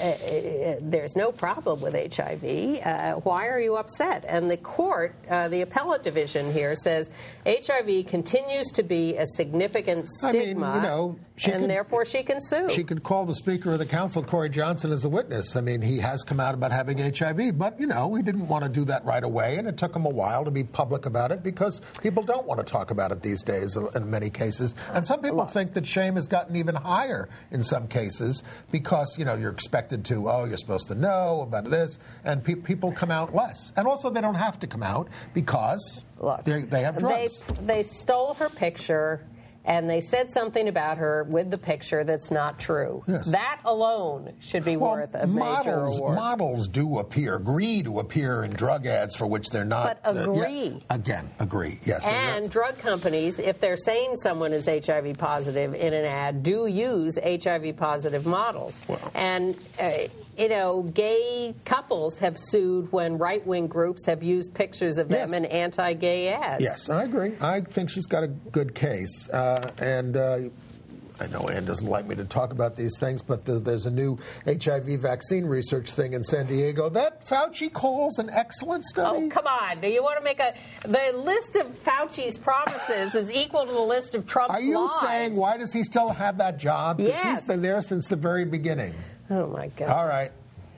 S4: uh, there's no problem with H I V. Uh, why are you upset? And the court, uh, the appellate division here, says H I V continues to be a significant stigma,
S3: I mean, you know, she
S4: and
S3: could,
S4: therefore she can sue.
S3: She could call the Speaker of the Council, Corey Johnson, as a witness. I mean, he has come out about having H I V, but, you know, we didn't want to do that right away, and it took him a while to be public about it because people don't want to talk about it these days in many cases. And some people think that shame has gotten even higher in some cases because, you know, you're expected to, oh, you're supposed to know about this, and pe- people come out less. And also they don't have to come out because
S4: Look,
S3: they have drugs.
S4: They, they stole her picture, and they said something about her with the picture that's not true.
S3: Yes.
S4: That alone should be
S3: well,
S4: worth a major
S3: models,
S4: award.
S3: Models do appear, agree to appear in drug ads for which they're not.
S4: But agree.
S3: Uh, yeah, again, agree, yes.
S4: And, and drug companies, if they're saying someone is H I V positive in an ad, do use H I V positive models.
S3: Well.
S4: And, uh, you know, gay couples have sued when right-wing groups have used pictures of them
S3: yes.
S4: in anti-gay ads.
S3: Yes, I agree. I think she's got a good case. Uh, and uh, I know Ann doesn't like me to talk about these things, but the, there's a new H I V vaccine research thing in San Diego that Fauci calls an excellent study.
S4: Oh, come on. Do you want to make a... The list of Fauci's promises is equal to the list of Trump's lies.
S3: Are you
S4: lies.
S3: saying, why does he still have that job? Because
S4: Yes.
S3: he's been there since the very beginning.
S4: Oh, my God.
S3: All right.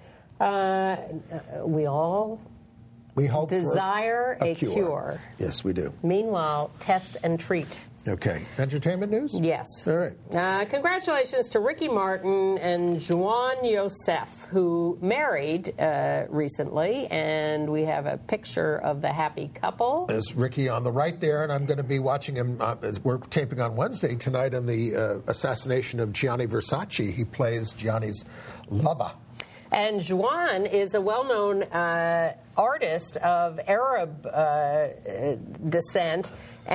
S4: Uh, we all
S3: we hope
S4: desire
S3: for a,
S4: a
S3: cure.
S4: cure.
S3: Yes, we do.
S4: Meanwhile, test and treat.
S3: Okay. Entertainment news?
S4: Yes.
S3: All right.
S4: Uh, congratulations to Ricky Martin and Juan Yosef, who married uh, recently, and we have a picture of the happy couple.
S3: There's Ricky on the right there, and I'm going to be watching him. Uh, we're taping on Wednesday tonight on the uh, assassination of Gianni Versace. He plays Gianni's lover.
S4: And Juan is a well-known uh, artist of Arab uh, descent,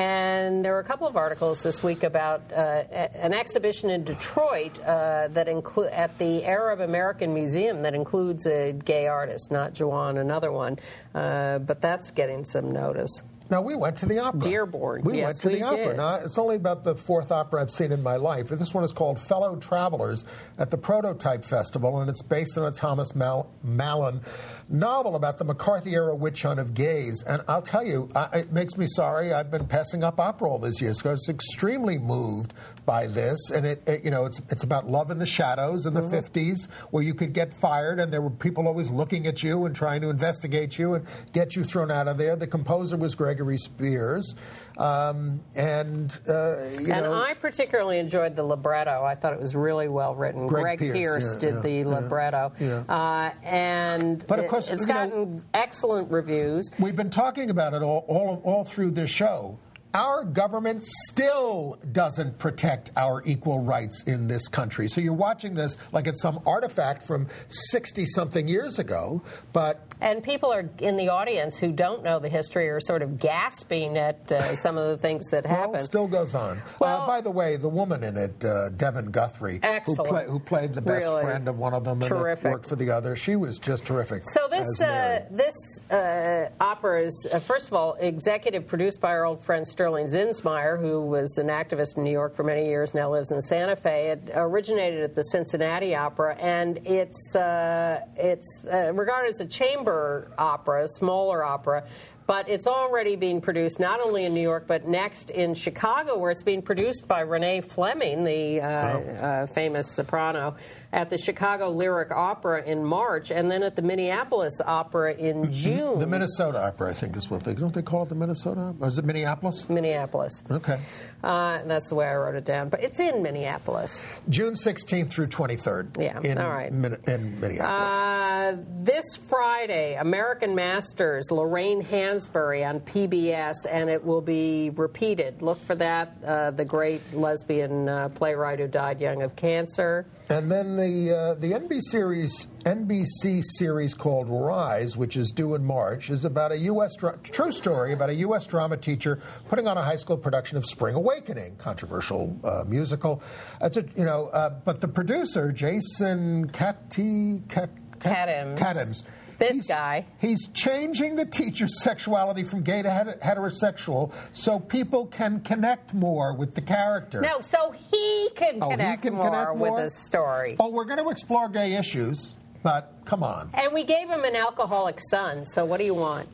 S4: and there were a couple of articles this week about uh, an exhibition in Detroit uh, that include at the Arab American Museum that includes a gay artist, not Juan, another one, uh, but that's getting some notice.
S3: Now, we went to the opera.
S4: Dearborn.
S3: We
S4: yes,
S3: went to
S4: we
S3: the opera.
S4: did.
S3: Now, it's only about the fourth opera I've seen in my life. This one is called Fellow Travelers at the Prototype Festival, and it's based on a Thomas Mal- Mallon novel about the McCarthy-era witch hunt of gays. And I'll tell you, I, it makes me sorry. I've been passing up opera all these years because I was extremely moved by this. And, it, it you know, it's it's about love in the shadows in the mm-hmm. fifties, where you could get fired, and there were people always looking at you and trying to investigate you and get you thrown out of there. The composer was Gregory Spears. Um, and, uh, you
S4: and
S3: know,
S4: I particularly enjoyed the libretto. I thought it was really well written.
S3: Greg,
S4: Greg
S3: Pierce,
S4: Pierce
S3: yeah,
S4: did
S3: yeah,
S4: the
S3: yeah,
S4: libretto.
S3: Yeah.
S4: Uh, and
S3: but of
S4: it,
S3: course,
S4: it's
S3: you
S4: gotten
S3: know,
S4: excellent reviews.
S3: We've been talking about it all, all, all through this show. Our government still doesn't protect our equal rights in this country. So you're watching this like it's some artifact from sixty-something years ago, but...
S4: And people are in the audience who don't know the history are sort of gasping at uh, some of the things that happen.
S3: Well, it still goes on.
S4: Well,
S3: uh, by the way, the woman in it, uh, Devin Guthrie, who, play, who played the best
S4: really
S3: friend of one of them
S4: terrific.
S3: and worked for the other, she was just terrific.
S4: So this uh, this uh, opera is, uh, first of all, executive produced by our old friend Sterling Zinsmeier, who was an activist in New York for many years, now lives in Santa Fe. It originated at the Cincinnati Opera, and it's uh, it's uh, regarded as a chamber opera, a smaller opera, but it's already being produced not only in New York, but next in Chicago, where it's being produced by Renee Fleming, the uh, oh. uh, famous soprano, at the Chicago Lyric Opera in March, and then at the Minneapolis Opera in June.
S3: The Minnesota Opera, I think is what they, don't they call it the Minnesota Opera? Or is it Minneapolis?
S4: Minneapolis.
S3: Okay.
S4: Uh, that's the way I wrote it down, but it's in Minneapolis.
S3: June sixteenth through twenty-third.
S4: Yeah,
S3: in,
S4: all right.
S3: Min- in Minneapolis.
S4: Uh, this Friday, American Masters, Lorraine Hansberry on P B S, and it will be repeated. Look for that, uh, the great lesbian uh, playwright who died young of cancer.
S3: And then the uh, the N B C series N B C series called Rise, which is due in March, is about a U S dra- true story about a U S drama teacher putting on a high school production of Spring Awakening, controversial uh, musical. It's a you know, uh, but the producer Jason Catti Cat, Cat,
S4: Katims.
S3: Katims.
S4: This
S3: he's,
S4: guy.
S3: He's changing the teacher's sexuality from gay to heterosexual so people can connect more with the character.
S4: No, so he can
S3: oh,
S4: connect
S3: he can
S4: more
S3: connect
S4: with
S3: more?
S4: the story.
S3: Oh, we're going to explore gay issues, but come on.
S4: And we gave him an alcoholic son, so what do you want?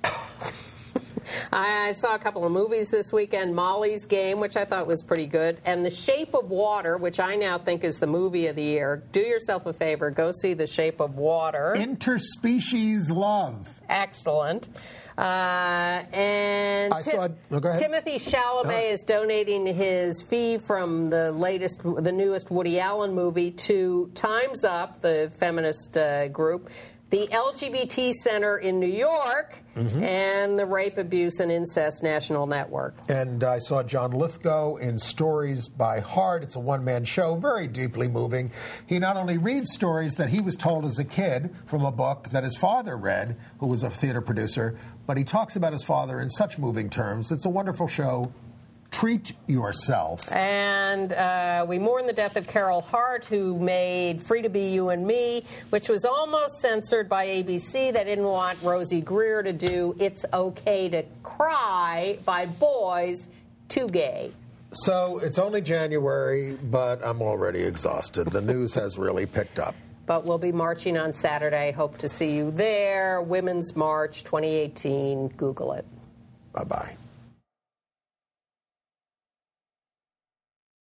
S4: I saw a couple of movies this weekend, Molly's Game, which I thought was pretty good, and The Shape of Water, which I now think is the movie of the year. Do yourself a favor, go see The Shape of Water.
S3: Interspecies love.
S4: Excellent. Uh, and
S3: I saw, oh, go ahead.
S4: Timothy Chalamet
S3: oh.
S4: is donating his fee from the latest, the newest Woody Allen movie to Time's Up, the feminist uh, group. the L G B T Center in New York, mm-hmm. and the Rape, Abuse, and Incest National Network.
S3: And I saw John Lithgow in Stories by Heart. It's a one-man show, very deeply moving. He not only reads stories that he was told as a kid from a book that his father read, who was a theater producer, but he talks about his father in such moving terms. It's a wonderful show. Treat yourself.
S4: And uh, we mourn the death of Carol Hart, who made Free to Be You and Me, which was almost censored by A B C. They didn't want Rosie Greer to do It's Okay to Cry by Boys, Too Gay.
S3: So it's only January, but I'm already exhausted. The news has really picked up.
S4: But we'll be marching on Saturday. Hope to see you there. Women's March twenty eighteen. Google it.
S3: Bye-bye.